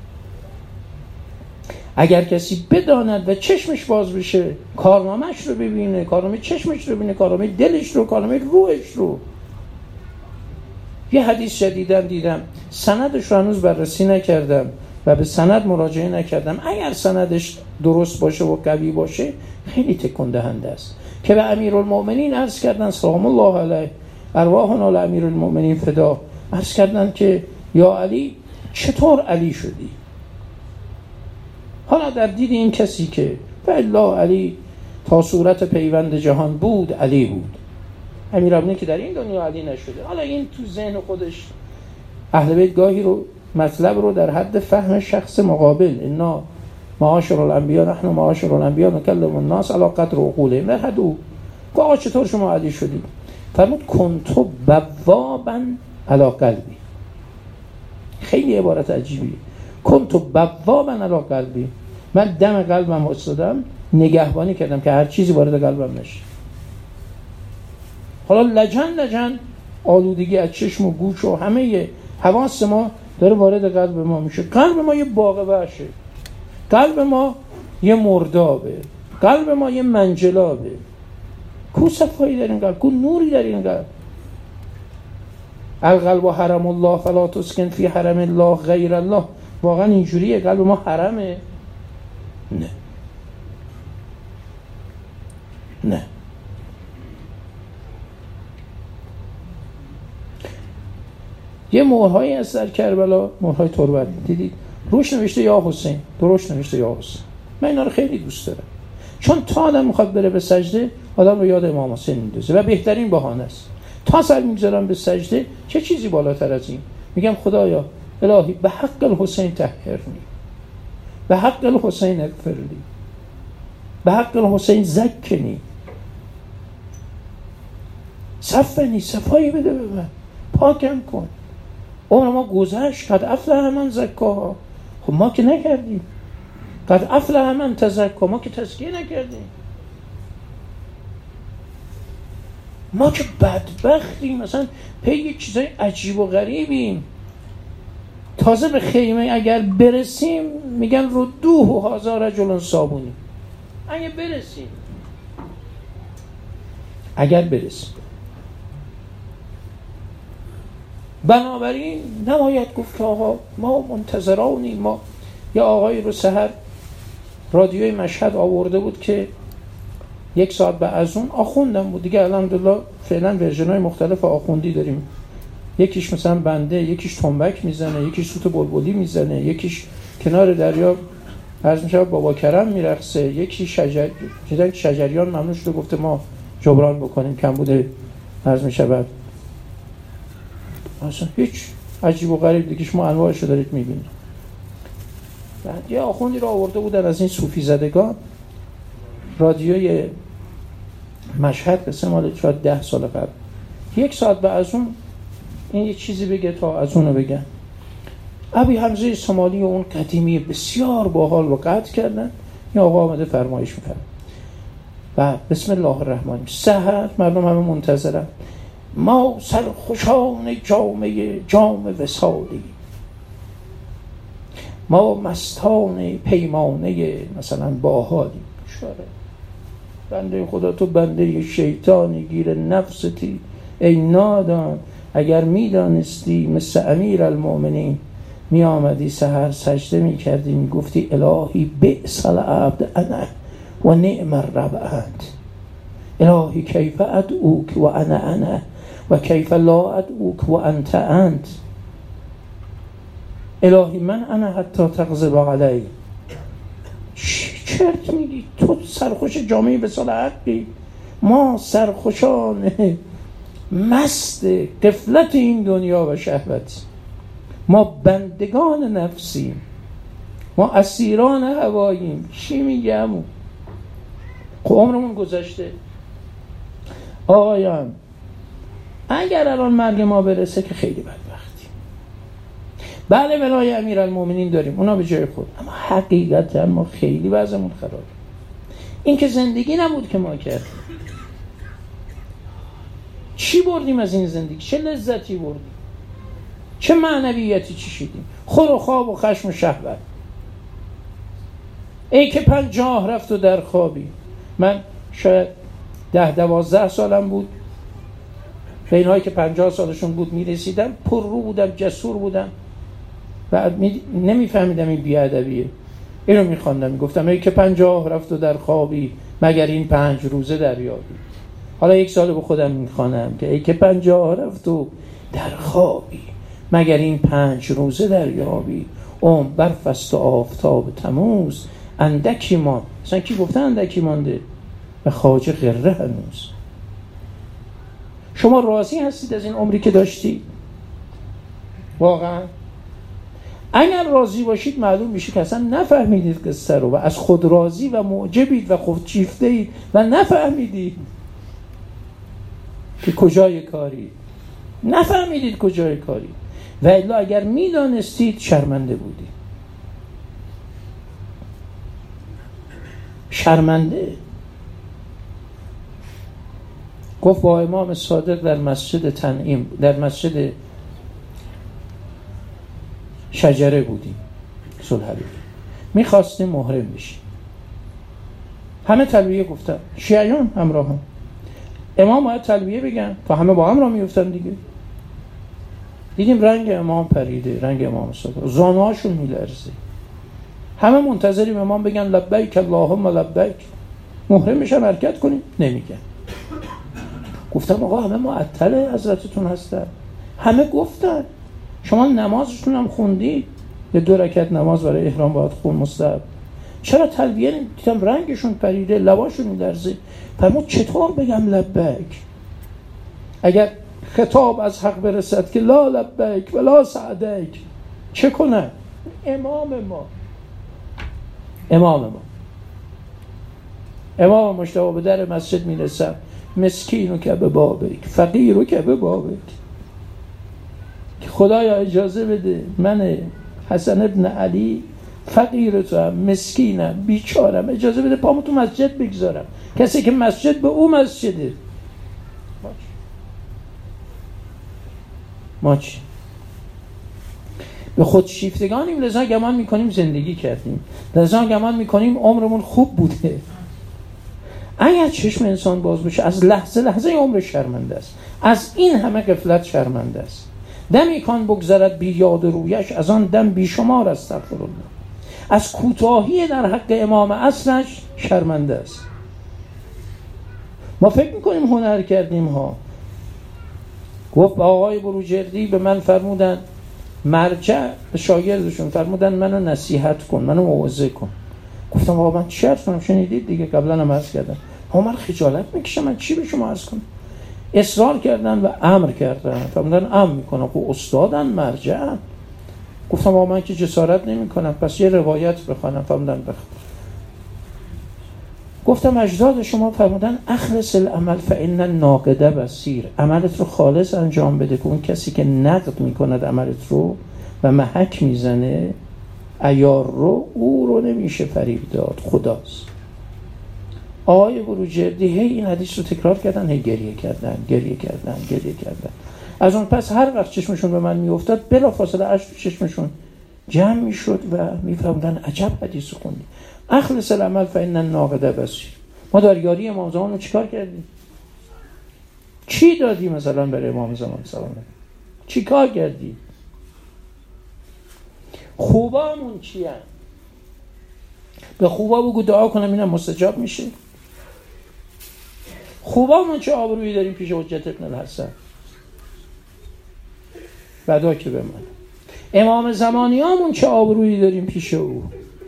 اگر کسی بداند و چشمش باز بشه، کارنامه‌اش رو ببینه، کارنامه چشمش رو ببینه، کارنامه دلش رو، کارنامه روحش رو. یه حدیث جدیدن دیدم، سندش رو هنوز بررسی نکردم و به سند مراجعه نکردم. اگر سندش درست باشه و قوی باشه خیلی تکون دهنده است که به امیرالمؤمنین عرض کردن سلام الله علیه، ارواحنا لأمیرالمؤمنین فدا، عرض کردن که یا علی چطور علی شدی؟ حالا در دید این کسی که والله علی تا صورت پیوند جهان بود علی بود، امیرالمؤمنین که در این دنیا علی نشده. حالا این تو ذهن خودش اهل بیت گاهی رو مطلب رو در حد فهم شخص مقابل، انا معاشر الانبیا نحن معاشر الانبیا نکلم الناس علی قدر عقولهم، در حد او. آقا چطور شما علی شدید؟ فرمود کنتو بوابا علی قلبی. خیلی عبارت عجیبیه. کنتو بوابا علی قلبی، من دم قلبم استادم، نگهبانی کردم که هر چیزی وارد قلبم نشه. حالا لجن لجن آلودگی از چشم و گوش و همه حواس ما داره وارد قلب ما میشه. قلب ما یه باغ وحشه، قلب ما یه مردابه، قلب ما یه منجلابه. کو صفایی در این قلب، کو نوری در این قلب. القلب حرم الله فلا تسکن فی حرم الله غیر الله. واقعا اینجوریه؟ قلب ما حرمه؟ نه نه. یه مهرهایی هست در کربلا، مهرهای تربت، دیدید روش نوشته یا حسین، دروش نوشته یا حسین. من اینا رو خیلی دوست دارم، چون تا آدم میخواد بره به سجده آدم رو یاد امام حسین میندازه و بهترین بهانه است. تا سر میگذارم به سجده، چه چیزی بالاتر از این؟ میگم خدایا الهی به حق الحسین طهرنی، به حق الحسین اغفرلی، به حق الحسین زکنی، صفنی، صفایی بده به من، پاکم کن. عمر ما گذشت، قد افلح من زکاها. خب ما که نکردیم. قد افلح من تزکا، ما که تزکیه نکردیم. ما که بدبختیم، مثلا پی چیزای عجیب و غریبیم. تازه به خیمه اگر برسیم میگن رو دوه و هازا رجل صابونی. اگر برسیم اگر برسیم بنابراین نباید گفت که آقا ما منتظرانیم. ما یا آقایی رو سحر رادیوی مشهد آورده بود که یک ساعت بعد از اون آخوندم بود دیگه. الحمدلله فعلا ورژن‌های مختلف آخوندی داریم. یکیش مثلا بنده، یکیش تنبک میزنه، یکیش سوت بلبلی میزنه، یکیش کنار دریا عرض میشه بابا کرم میرقصه، یکی شجر جدا شجریان ممنون شده گفته ما جبران بکنیم کم بوده عرض میشه. بعد اصلا هیچ عجیب و غریب دیگه شما انواعش رو دارید میبینید. بعد یه آخوندی رو آورده بودن از این صوفی زدگان، رادیوی مشهد، قصه مال شاید ده سال قبل. یک ساعت بعد از اون این یه چیزی بگه تا از اونو بگن. ابی حمزه سمالی و اون قدیمی بسیار باحال رو قطع کردن. این آقا آمده فرمایش میکنه و بسم الله الرحمن الرحیم. سحر مردم همه منتظرن. ما سرخوشان جامعه جام وصالی، ما مستان پیمانه مثلا باحالیم. شاره بنده خدا تو بنده شیطانی گیر نفستی ای نادان، اگر میدانستی مثل امیر المؤمنین می آمدی سحر سجده می کردی می گفتی الهی بئس العبد انا و نعم الرب انت، الهی کیف ادعوک و انا انا و کیف لا ادعوک و انت انت، الهی من انا حتی تغضب علی. چرت میگی تو؟ سرخوش جامعه وصال حقی، ما سرخوشان مست غفلت این دنیا و شهوت، ما بندگان نفسیم، ما اسیران هواییم. چی میگم؟ خب عمرمون گذشته. آقایان اگر الان مرگ ما برسه که خیلی بدبختیم. بله ولای امیرالمومنین داریم، اونا به جای خود، اما حقیقتا ما خیلی وضعمون خرابه. این که زندگی نبود که ما کردیم. چی بردیم از این زندگی؟ چه لذتی بردیم؟ چه معنویتی چشیدیم؟ خور و خواب و خشم و شهوت. ای که پنجاه رفت و در خوابی. من شاید ده دوازده سالم بود، به اینهایی که پنجاه سالشون بود میرسیدم، پر رو بودم، جسور بودم و می... نمیفهمیدم این بیادبیه. اینو میخواندم، میگفتم ای که پنجاه رفت و در خوابی مگر این پنج روزه دریابی. حالا یک سال به خودم میخوانم که ای که پنجاه رفت و در خوابی مگر این پنج روزه دریابی، عمر برف است و آفتاب تموز اندکی مان. اصلا کی گفته اندکی مانده؟ و خواجه غره هنوز. شما راضی هستید از این عمری که داشتید؟ واقعا اگر راضی باشید معلوم میشه که اصلا نفهمیدید قصه رو و از خود راضی و معجبید و خودشیفته اید و نفهمیدید که کجای کاری، نفهمیدید کجای کاری. و الا اگر میدانستید شرمنده بودید. شرمنده. گفت با امام صادق در مسجد تنعیم، در مسجد شجره بودیم صلح‌الدین، میخواستیم محرم بشیم. همه تلبیه گفتن، شیعیان همراه هم. امام باید تلبیه بگن تا همه با هم را میفتن دیگه. دیدیم رنگ امام پریده، رنگ امام صادق، زانوهاشون میلرزه. همه منتظریم امام بگن لبیک اللهم لبیک، محرم بشن حرکت کنیم. نمیگن. گفتم آقا همه معطل حضرتتون هستن. همه گفتن شما نمازشون هم خوندید، یه دو رکعت نماز برای احرام باید خون مستحب، چرا تلبیه نمی؟ دیدم رنگشون پریده، لباشون میلرزه. فرمود چطور بگم لبیک اگر خطاب از حق برسد که لا لبیک ولا سعدیک؟ چه کنن؟ امام ما امام ما امام مجتبی به در مسجد میرسم، مسکینو که به بابک، فقیرو که به بابک، که خدایا اجازه بده من حسن ابن علی فقیر تو هم، مسکینم، بیچارم، اجازه بده پامو تو مسجد بگذارم. کسی که مسجد به او مسجده. ما چی؟ به خود شیفتگانیم، لذا گمان میکنیم زندگی کردیم، لذا گمان میکنیم عمرمون خوب بوده. اگر چشم انسان باز بشه از لحظه لحظه عمر شرمنده است، از این همه غفلت شرمنده است. دمی کان بگذرد بی یاد رویش، از آن دم بیشمار استغفرالله. از کوتاهی در حق امام اصلش شرمنده است. ما فکر میکنیم هنر کردیم ها. گفت آقای بروجردی به من فرمودن، مرجع به شاگردشون فرمودن منو نصیحت کن، منو موعظه کن. گفتم آقا من چی عرض کنم؟ شنیدید دیگه، قبلا هم عرض کردم. ها من خجالت میکشم، من چی به شما عرض کنم؟ اصرار کردن و امر کردن، فرمودن امر میکنم. خب استادن، مرجعن. گفتم آقا من که جسارت نمی کنم، پس یه روایت بخوانم. فرمودن بخون. گفتم اجداد شما فرمودن اخلص العمل فإن الناقد بصیر، عملت رو خالص انجام بده که اون کسی که نقد میکند عملت رو و محک میزنه عیار رو، او رو نمیشه فریب داد، خداست. آقای بروجردی هی این حدیث رو تکرار کردن، هی گریه کردن گریه کردن گریه کردن. از اون پس هر وقت چشمشون به من میافتاد بلا فاصله اشک تو چشمشون جمع میشد و میفهمدن عجب حدیث خوندی. اخلص العمل فإن الناقد بصیر. ما در یاری امام زمان رو چیکار کردیم؟ چی دادی مثلا برای امام زمان سلام؟ چی کار کردی؟ خوبامون چی هم؟ به خوبا بگو دعا کنم اینم مستجاب میشه. خوبامون چه آبرویی داریم پیش حجت ابن الحسن؟ بدا که به من. امام زمانیامون چه آبرویی داریم پیش او؟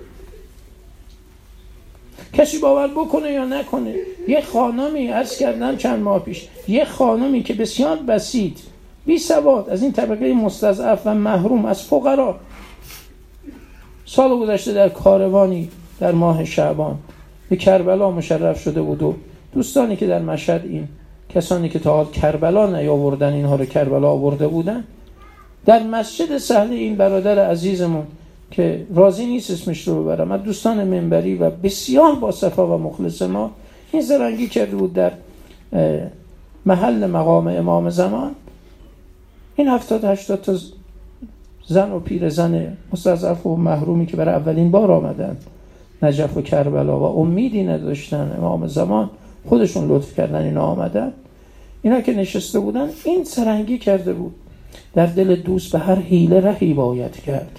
کسی باور بکنه یا نکنه، یه خانمی عرض کردم چند ماه پیش، یه خانمی که بسیار بسیط بی سواد از این طبقه مستضعف و محروم از فقرا، سال گذشته در کاروانی در ماه شعبان به کربلا مشرف شده بود و دوستانی که در مشهد، این کسانی که تا حال کربلا نیاوردن اینها رو کربلا آورده بودن، در مسجد سهل این برادر عزیزمون که راضی نیست اسمش رو ببرم، از دوستان منبری و بسیار با صفا و مخلص ما، این زرنگی کرده بود در محل مقام امام زمان این هفتاد هشتاد تا زن و پیر زن مستضعف و محرومی که برای اولین بار آمدن نجف و کربلا و امیدی نداشتن امام زمان، خودشون لطف کردن اینا آمدن، اینا که نشسته بودن این سرنگی کرده بود در دل دوست به هر حیله رهی باید کرد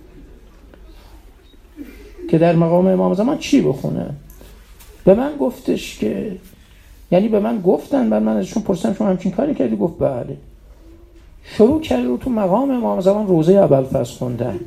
که در مقام امام زمان چی بخونه. به من گفتش که یعنی به من گفتن، بعد من ازشون پرسیدم شما همچین کاری کردی؟ گفت بله. شروع کرد رو تو مقام امام زمان روزه ابوالفضل خوندن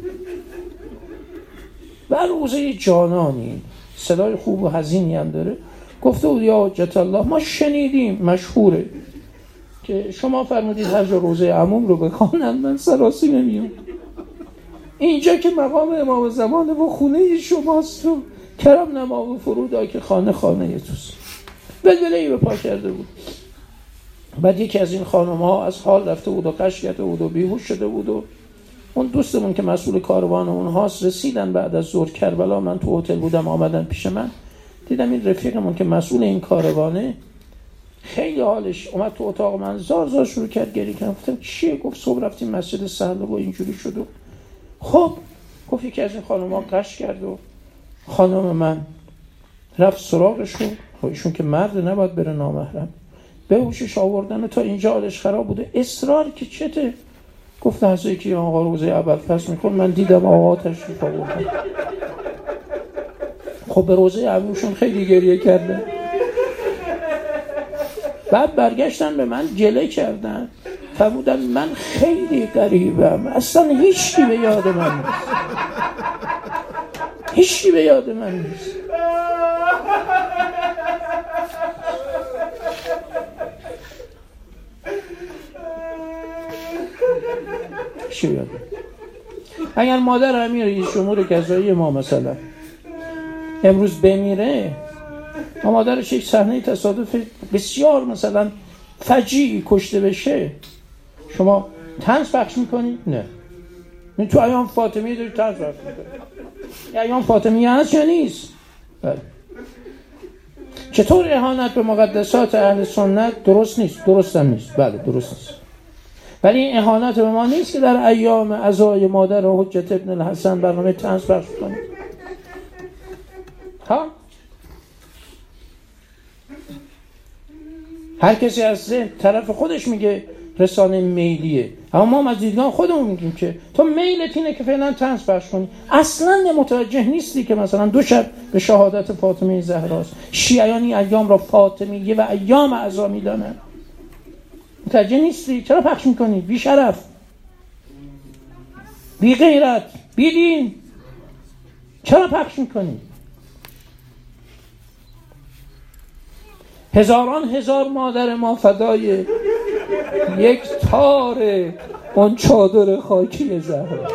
و روزه جانانی، صدای خوب و حزینی هم داره. گفته بود یا حجت الله ما شنیدیم مشهوره که شما فرمودید هر جا روزه عموم رو بخوانن من سراسی نمیام، اینجا که مقام امام زمانه و خونه شماست و کرم نما و فرودا که خانه خانه توست. بلبله‌ای به پا کرده بود. بعد یکی از این خانم ها از حال رفته بود و قش کرده بود و بیهوش شده بود و اون دوستمون که مسئول کاروان اونهاست رسیدن بعد از ظهر کربلا، من تو هتل بودم آمدن پیش من، دیدم این رفیقمون که مسئول این کاروانه خیلی حالش اومد تو اتاق من، زار زار شروع کرد گریه کردن. گفتم چیه؟ گفت صبح رفتیم مسجد سهل و اینجوری شد. خب گفت یکی از این خانم‌ها قش کرد و خانم من رفت سراغشون، خب ایشون که مرد نباید بره نامحرم، به هوشش آوردن و تا اینجا حالش خراب بوده، اصرار که چته؟ گفت لحظه که آقا روزه ابوالفضل میکن من دیدم آقا تشریف آوردن. خب به روزه عموشون خیلی گریه کردن، بعد برگشتن به من گله کردن، فرمودن من خیلی غریبم، اصلا هیچی به یاد من نیست، هیچی به یاد من نیست. چی بیاده؟ اگر مادر امیر رئیس جمهور قضایی ما مثلا امروز بمیره و مادرش یک صحنه تصادف بسیار مثلا فجیعی کشته بشه، شما طنز پخش میکنی؟ نه. این تو ایام فاطمیه داری طنز پخش میکنی؟ ایام فاطمیه هست یا نیست؟ بله. چطور اهانت به مقدسات اهل سنت درست نیست؟ درست هم نیست. بله درست نیست. ولی این اهانت به ما نیست که در ایام عزای مادر حجت ابن الحسن برنامه طنز پخش کنید. ها؟ هر کسی از طرف خودش میگه رسانه میلیه، اما ما از دیدگاه خودمون میگیم که تو میلت اینه که فعلا طنز پخش کنی، اصلا متوجه نیستی که مثلا دو شب به شهادت فاطمه زهراست، شیعیان این ایام را فاطمیه و ایام عزا میدانن، متوجه نیستی؟ چرا پخش میکنی؟ بی شرف، بی غیرت، بی دین، چرا پخش میکنی؟ هزاران هزار مادر ما فدای یک تار اون چادر خاکی زهرا.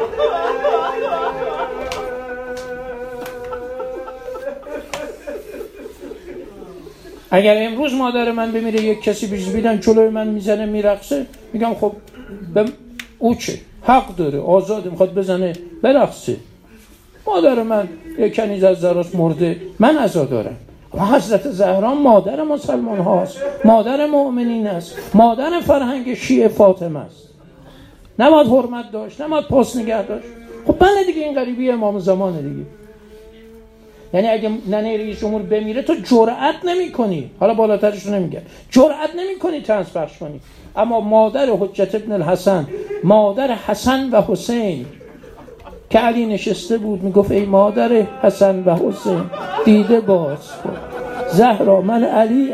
اگر امروز مادر من بمیره یک کسی بیز بیدن جلوی من میزنه میرقصه، میگم خب به او چه؟ حق داره، آزاده، میخواد بزنه برقصه. مادر من یک کنیز از زهراست مرده، من عزا دارم. اما حضرت زهرا مادر مسلمان هاست، مادر مؤمنین است، مادر فرهنگ شیعه فاطمه است. نباید حرمت داشت، نباید پاس نگه داشت. خب بله دیگه، این غریبی امام زمانه دیگه. یعنی اگه ننه رئیس جمهور بمیره تو جرئت نمی‌کنی، حالا بالاترش رو نمیگم، جرئت نمی‌کنی طنز پخش کنی. اما مادر حجت ابن الحسن، مادر حسن و حسین که علی نشسته بود میگفت ای مادر حسن و حسین دیده باز کن، زهرا من علیه.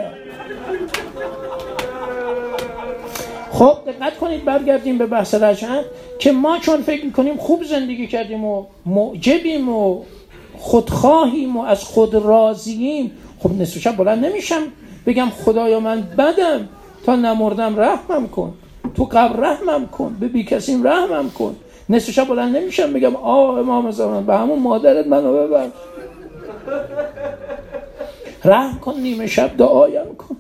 خب دقت کنید، برگردیم به بحث رجعت که ما چون فکر میکنیم خوب زندگی کردیم و معجبیم و خودخواهیم و از خود راضییم، خب نصف شب بلند نمیشم بگم خدایا من بدم، تا نمردم رحمم کن، تو قبر رحمم کن، به بی کسیم رحمم کن. نصف شب بلند نمیشم بگم آه امام زمان به همون مادرت منو ببر، رحم کن، نیمه شب دعایم کن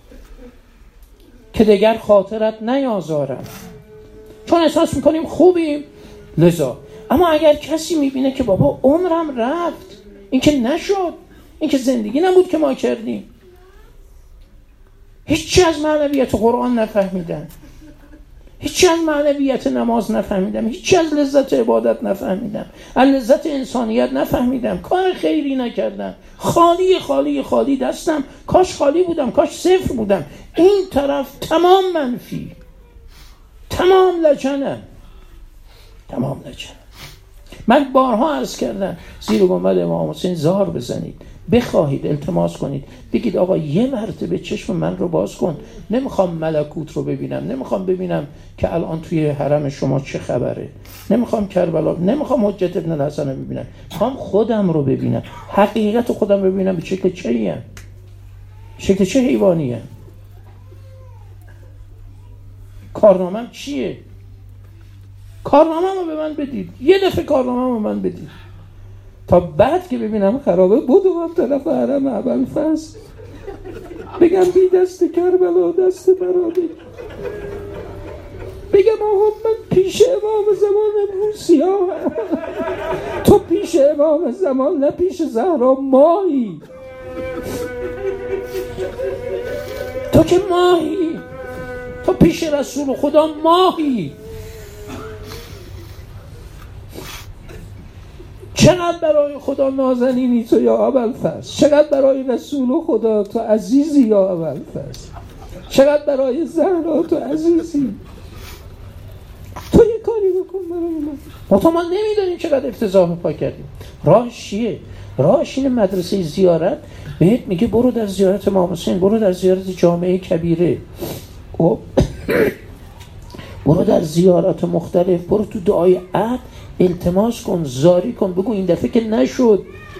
که دیگر خاطرت نیازارم، چون احساس میکنیم خوبیم. لذا اما اگر کسی میبینه که بابا عمرم رفت، این که نشد، این که زندگی نبود که ما کردیم، هیچی از معنویت قرآن نفهمیدن، هیچی از معنویت نماز نفهمیدم، هیچی از لذت عبادت نفهمیدم، از لذت انسانیت نفهمیدم، کار خیری نکردم، خالی خالی خالی دستم، کاش خالی بودم، کاش صفر بودم. این طرف تمام منفی، تمام لجنه، تمام لجنه. من بارها عرض کردم زیر گنبد امام حسین زار بزنید، بخواهید، التماس کنید، بگید آقا یه مرتبه چشم من رو باز کن، نمیخوام ملکوت رو ببینم، نمیخوام ببینم که الان توی حرم شما چه خبره، نمیخوام کربلا، نمیخوام حجت ابن الحسن رو ببینم، میخوام خودم رو ببینم، حقیقت خودم رو ببینم، به شکل چه‌ایم، شکل چه حیوانیه، کارنامه‌م چیه، کارنامه‌مو به من بدید، یه دفعه کارنامه‌مو به من بدید، تا بعد که ببینم خرابه بودم طرف حرم ابوالفضل بگم بی دست کربلا دست مرا بگیر، بگم آقا من پیش امام زمان روسیاه، تو پیش امام زمان نه پیش زهرا ماهی، تو که ماهی، تو پیش رسول خدا ماهی. چقدر برای خدا نازنینی تو یا ابوالفضل، چقدر برای رسول خدا تو عزیزی یا ابوالفضل، چقدر برای زهرا تو عزیزی، تو یه کاری بکن برای من. ما تو ما نمیدونیم چقدر افتضاح پا کردیم. راهش چیه؟ راهش اینه مدرسه زیارت بهت میگه برو در زیارت امام حسین، برو در زیارت جامعه کبیره، او برو در زیارات مختلف، برو تو دعای عهد التماس کن، زاری کن، بگو این دفعه که نشد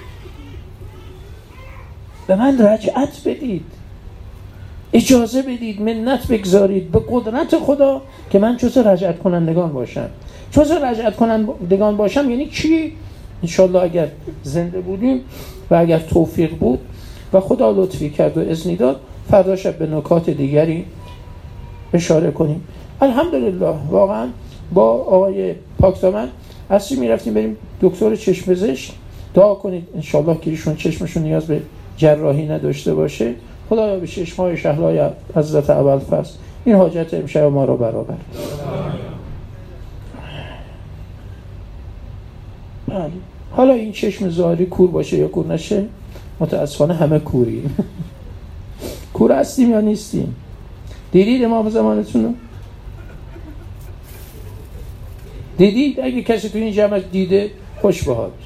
به من رجعت بدید، اجازه بدید، منت بگذارید به قدرت خدا که من جز رجعت کنندگان باشم. جز رجعت کنندگان باشم یعنی چی؟ انشالله اگر زنده بودیم و اگر توفیق بود و خدا لطفی کرد و اذنی داد، فردا شب به نکات دیگری اشاره کنیم. الحمدلله واقعا با آقای پاکدامن اصلی میرفتیم بریم دکتر چشم پزشک، دعا کنید انشالله که ایشون چشمشون نیاز به جراحی نداشته باشه، خدایا به چشمای شهلای حضرت ابوالفضل این حاجت امشب ما رو برابر. بله. حالا این چشم ظاهری کور باشه یا کور نشه، متاسفانه همه کوریم. کور هستیم یا نیستیم؟ دیدید امام زمانتون رو؟ دیدید؟ اگه کسی تو این جمع دیده خوش به حالش.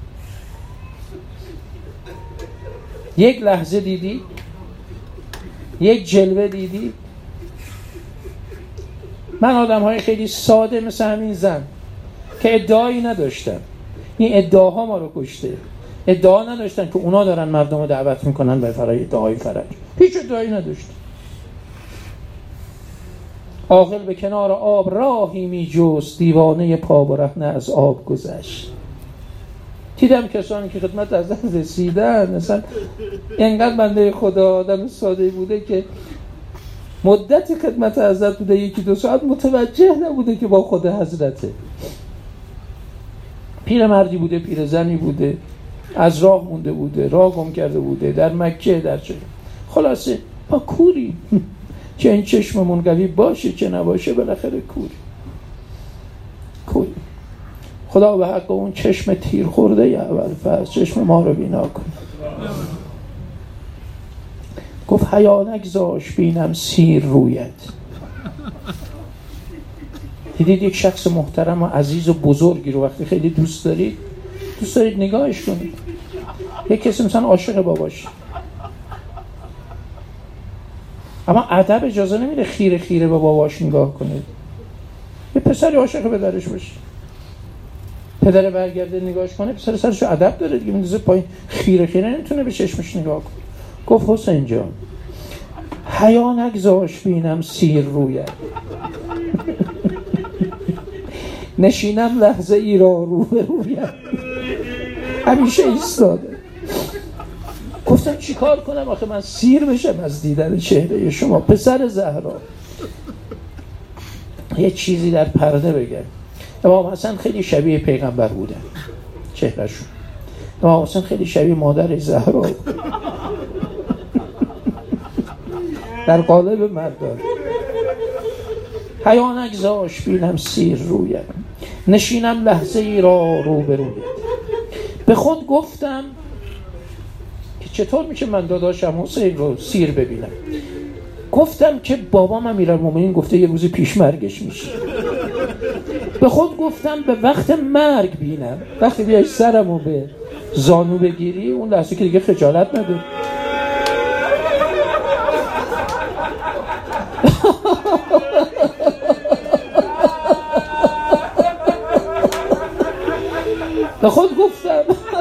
یک لحظه دیدی؟ یک جلوه دیدی؟ من آدم های خیلی ساده مثل همین زن که ادعایی نداشتن، این ادعاها ما رو کشته. ادعا نداشتن که اونا دارن مردم رو دعوت میکنن به فرای ادعای فرج، هیچ ادعایی نداشتن. عاقل به کنار آب راهی می جست، دیوانه پا برهنه از آب گذشت. دیدم کسانی که خدمت حضرت رسیدن، مثلا اینقدر بنده خدا آدم ساده بوده که مدت خدمت حضرت بوده یکی دو ساعت متوجه نبوده که با خود حضرته. پیر مردی بوده، پیر زنی بوده، از راه مونده بوده، راه گم کرده بوده، در مکه در چه خلاصه ما کوری چه این چشممون قوی باشه چه نباشه بالاخره کوری کوری. خدا به حق اون چشم تیر خورده ی ابوالفضل چشم ما رو بینا کن. گفت حیا نگذاش بینم سیر رویت. دیدید یک شخص محترم و عزیز و بزرگی رو وقتی خیلی دوست دارید دوست دارید نگاهش کنید. یک کسی مثلا عاشق باباش، اما ادب اجازه نمیده خیره خیره به باباش نگاه کنید. یه پسری عاشق پدرش باشه، پدر برگرده نگاهش کنه، پسر سرش ادب داره دیگه، میندازه پایین، خیره خیره نمیتونه به چشمش نگاه کنه. گفت حسین جان حیا نگذاش بینم سیر رویت. نشینم لحظه ای را رو به رویت. همیشه ایستاده. گفتم چی کار کنم آخه من سیر بشم از دیدن چهره شما پسر زهرا. یه چیزی در پرده بگم. امام حسن خیلی شبیه پیغمبر بودن چهرهشون. امام حسن خیلی شبیه مادر زهرا در قالب مردان. حیا نگذاش بینم سیر رویت، نشینم لحظه ای را رو به رویت. به خود گفتم که چطور میشه من داداشم حسین رو سیر ببینم. گفتم که بابام امیرالمومنین گفته یه روزی پیش مرگش میشه. به خود گفتم به وقت مرگ بینم. وقتی بیای سرمو به زانو بگیری اون لحظه که دیگه خجالت نداری. به خود گفتم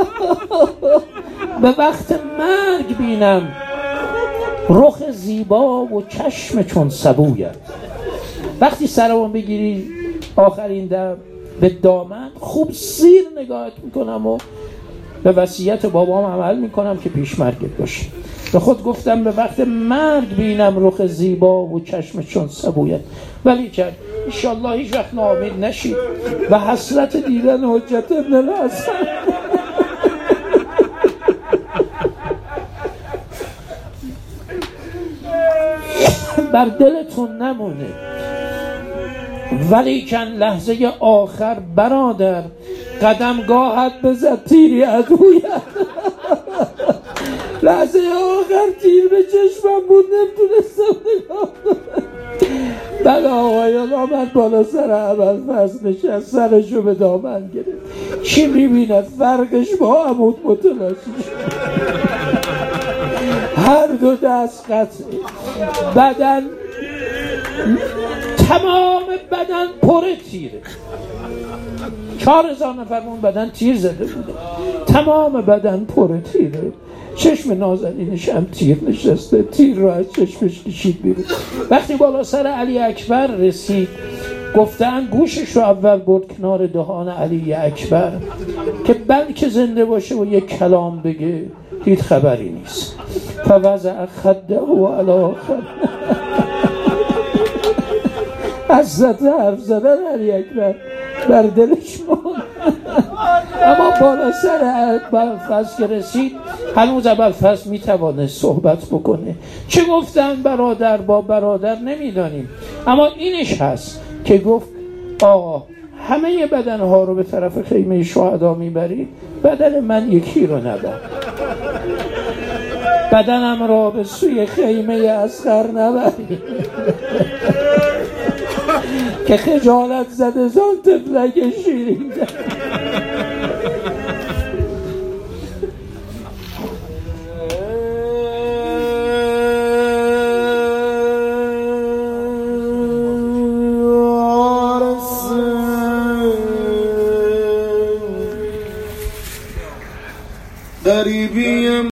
به وقت مرگ بینم رخ زیبا و چشم چون سبویت. وقتی سرمو بگیری آخرین دم به دامن خوب سیر نگاهت میکنم و به وصیت بابام عمل میکنم که پیش مرگت باشه. به خود گفتم به وقت مرگ بینم رخ زیبا و چشم چون سبویت. ولی کرد انشالله هیچ وقت ناامید نشید و حسرت دیدن حجت ابن الحسن بر دلتون نمونه. ولی کن لحظه آخر برادر قدمگاهت بزد تیری عدویت. لحظه آخر تیر به چشمم بود نمیتونستم نگاه کنم. بله آقایان آمد بالا سر ابوالفضل نشست، سرشو به دامن گرفت. چی میبینه؟ فرقش با عمود متلاشی شد. هر دو دست قطعه، بدن تمام بدن پر تیره. چهار هزار نفر اون بدن تیر زده بوده، تمام بدن پر تیره. چشم نازنینش هم تیر نشسته، تیر رو از چشمش کشید بیرون. وقتی بالا سر علی اکبر رسید گفتن گوشش رو اول برد کنار دهان علی اکبر که بلکه زنده باشه و یک کلام بگه. دید خبری نیست. فوضع خده و علی خده. از حرف زدن علی اکبر بر دلش ماند. اما بالا سر ابوالفضل که رسید هنوز ابوالفضل میتوانه صحبت بکنه. چه گفتن برادر با برادر نمیدانیم، اما اینش هست که گفت آقا همه بدنها رو به طرف خیمه شهدا میبرید، بدن من یکی رو نبر. بدنم را به سوی خیمه اصغر نبرید که خجالت زده زان تفلک شیرین. غریبیم